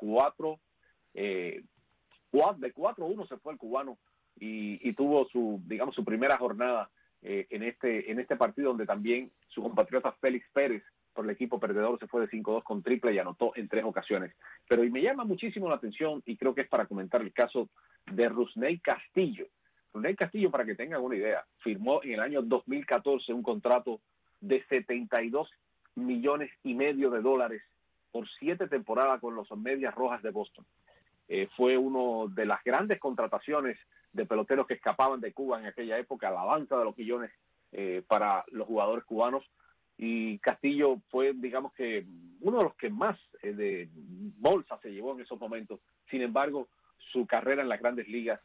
4-1 se fue el cubano y tuvo su primera jornada en este partido, donde también su compatriota Félix Pérez por el equipo perdedor se fue de 5-2 con triple y anotó en 3 ocasiones. Pero y me llama muchísimo la atención, y creo que es para comentar el caso de Rusney Castillo. Rusney Castillo, para que tengan una idea, firmó en el año 2014 un contrato de $72.5 millones por 7 temporadas con los Medias Rojas de Boston. Fue una de las grandes contrataciones de peloteros que escapaban de Cuba en aquella época, la avanza de los millones para los jugadores cubanos, y Castillo fue, digamos que, uno de los que más de bolsa se llevó en esos momentos. Sin embargo, su carrera en las grandes ligas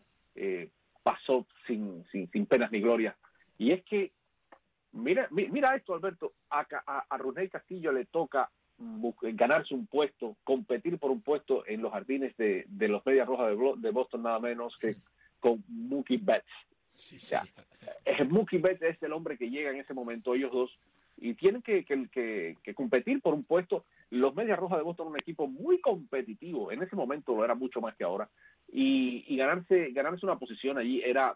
pasó sin penas ni gloria. Y es que, mira esto, Alberto, a Rusney Castillo le toca ganarse un puesto, competir por un puesto en los jardines de los Medias Rojas de Boston, nada menos que con Mookie Betts. Sí. O sea, Mookie Betts es el hombre que llega en ese momento, ellos dos, y tienen que competir por un puesto. Los Medias Rojas de Boston, un equipo muy competitivo, en ese momento lo era mucho más que ahora, y ganarse una posición allí era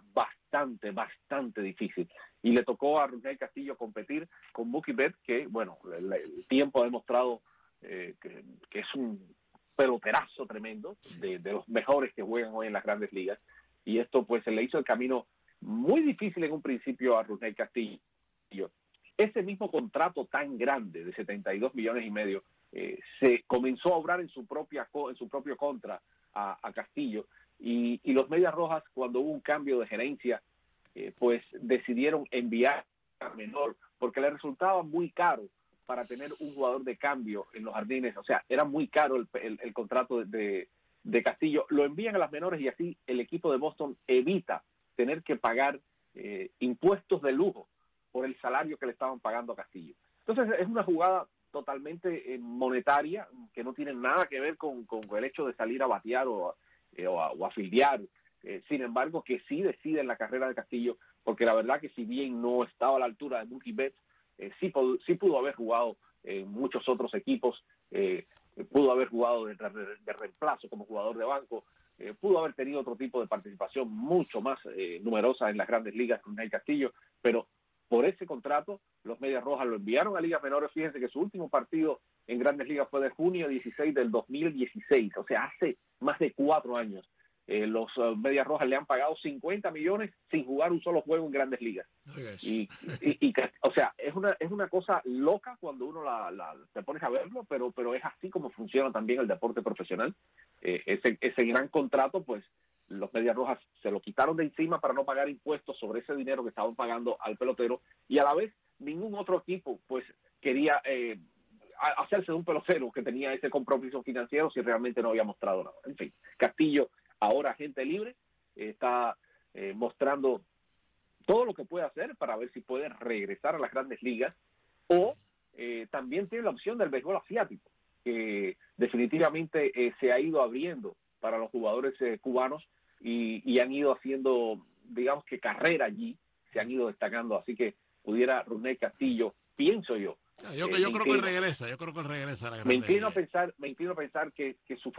bastante difícil, y le tocó a Rusney Castillo competir con Mookie Betts, que bueno, el tiempo ha demostrado que es un peloterazo tremendo, de los mejores que juegan hoy en las grandes ligas, y esto pues se le hizo el camino muy difícil en un principio a Rusney Castillo. Ese mismo contrato tan grande de $72.5 millones se comenzó a obrar en su propio contra a Castillo, y los Medias Rojas, cuando hubo un cambio de gerencia, pues decidieron enviar a menor, porque le resultaba muy caro para tener un jugador de cambio en los jardines. O sea, era muy caro el contrato de Castillo. Lo envían a las menores, y así el equipo de Boston evita tener que pagar impuestos de lujo por el salario que le estaban pagando a Castillo. Entonces es una jugada totalmente monetaria, que no tiene nada que ver con el hecho de salir a batear o a fildear. Sin embargo, que sí decide en la carrera de Castillo, porque la verdad que si bien no estaba a la altura de Mookie Betts, sí pudo haber jugado en muchos otros equipos, pudo haber jugado de reemplazo como jugador de banco, pudo haber tenido otro tipo de participación mucho más numerosa en las grandes ligas con el Castillo, pero por ese contrato los Medias Rojas lo enviaron a ligas menores. Fíjense que su último partido en grandes ligas fue de junio 16 del 2016, o sea, hace más de 4 años. los Medias Rojas le han pagado 50 millones sin jugar un solo juego en Grandes Ligas. Y o sea, es una cosa loca cuando uno te pones a verlo, pero es así como funciona también el deporte profesional. Ese gran contrato, pues los Medias Rojas se lo quitaron de encima para no pagar impuestos sobre ese dinero que estaban pagando al pelotero, y a la vez ningún otro equipo pues quería hacerse de un pelotero que tenía ese compromiso financiero si realmente no había mostrado nada. En fin, Castillo, ahora agente libre, está mostrando todo lo que puede hacer para ver si puede regresar a las Grandes Ligas, o también tiene la opción del béisbol asiático, que definitivamente se ha ido abriendo para los jugadores cubanos y han ido haciendo, digamos que carrera allí, se han ido destacando, así que pudiera Ronald Castillo, pienso yo. Yo creo que él regresa, a la Grandes Ligas. Me inclino a pensar que su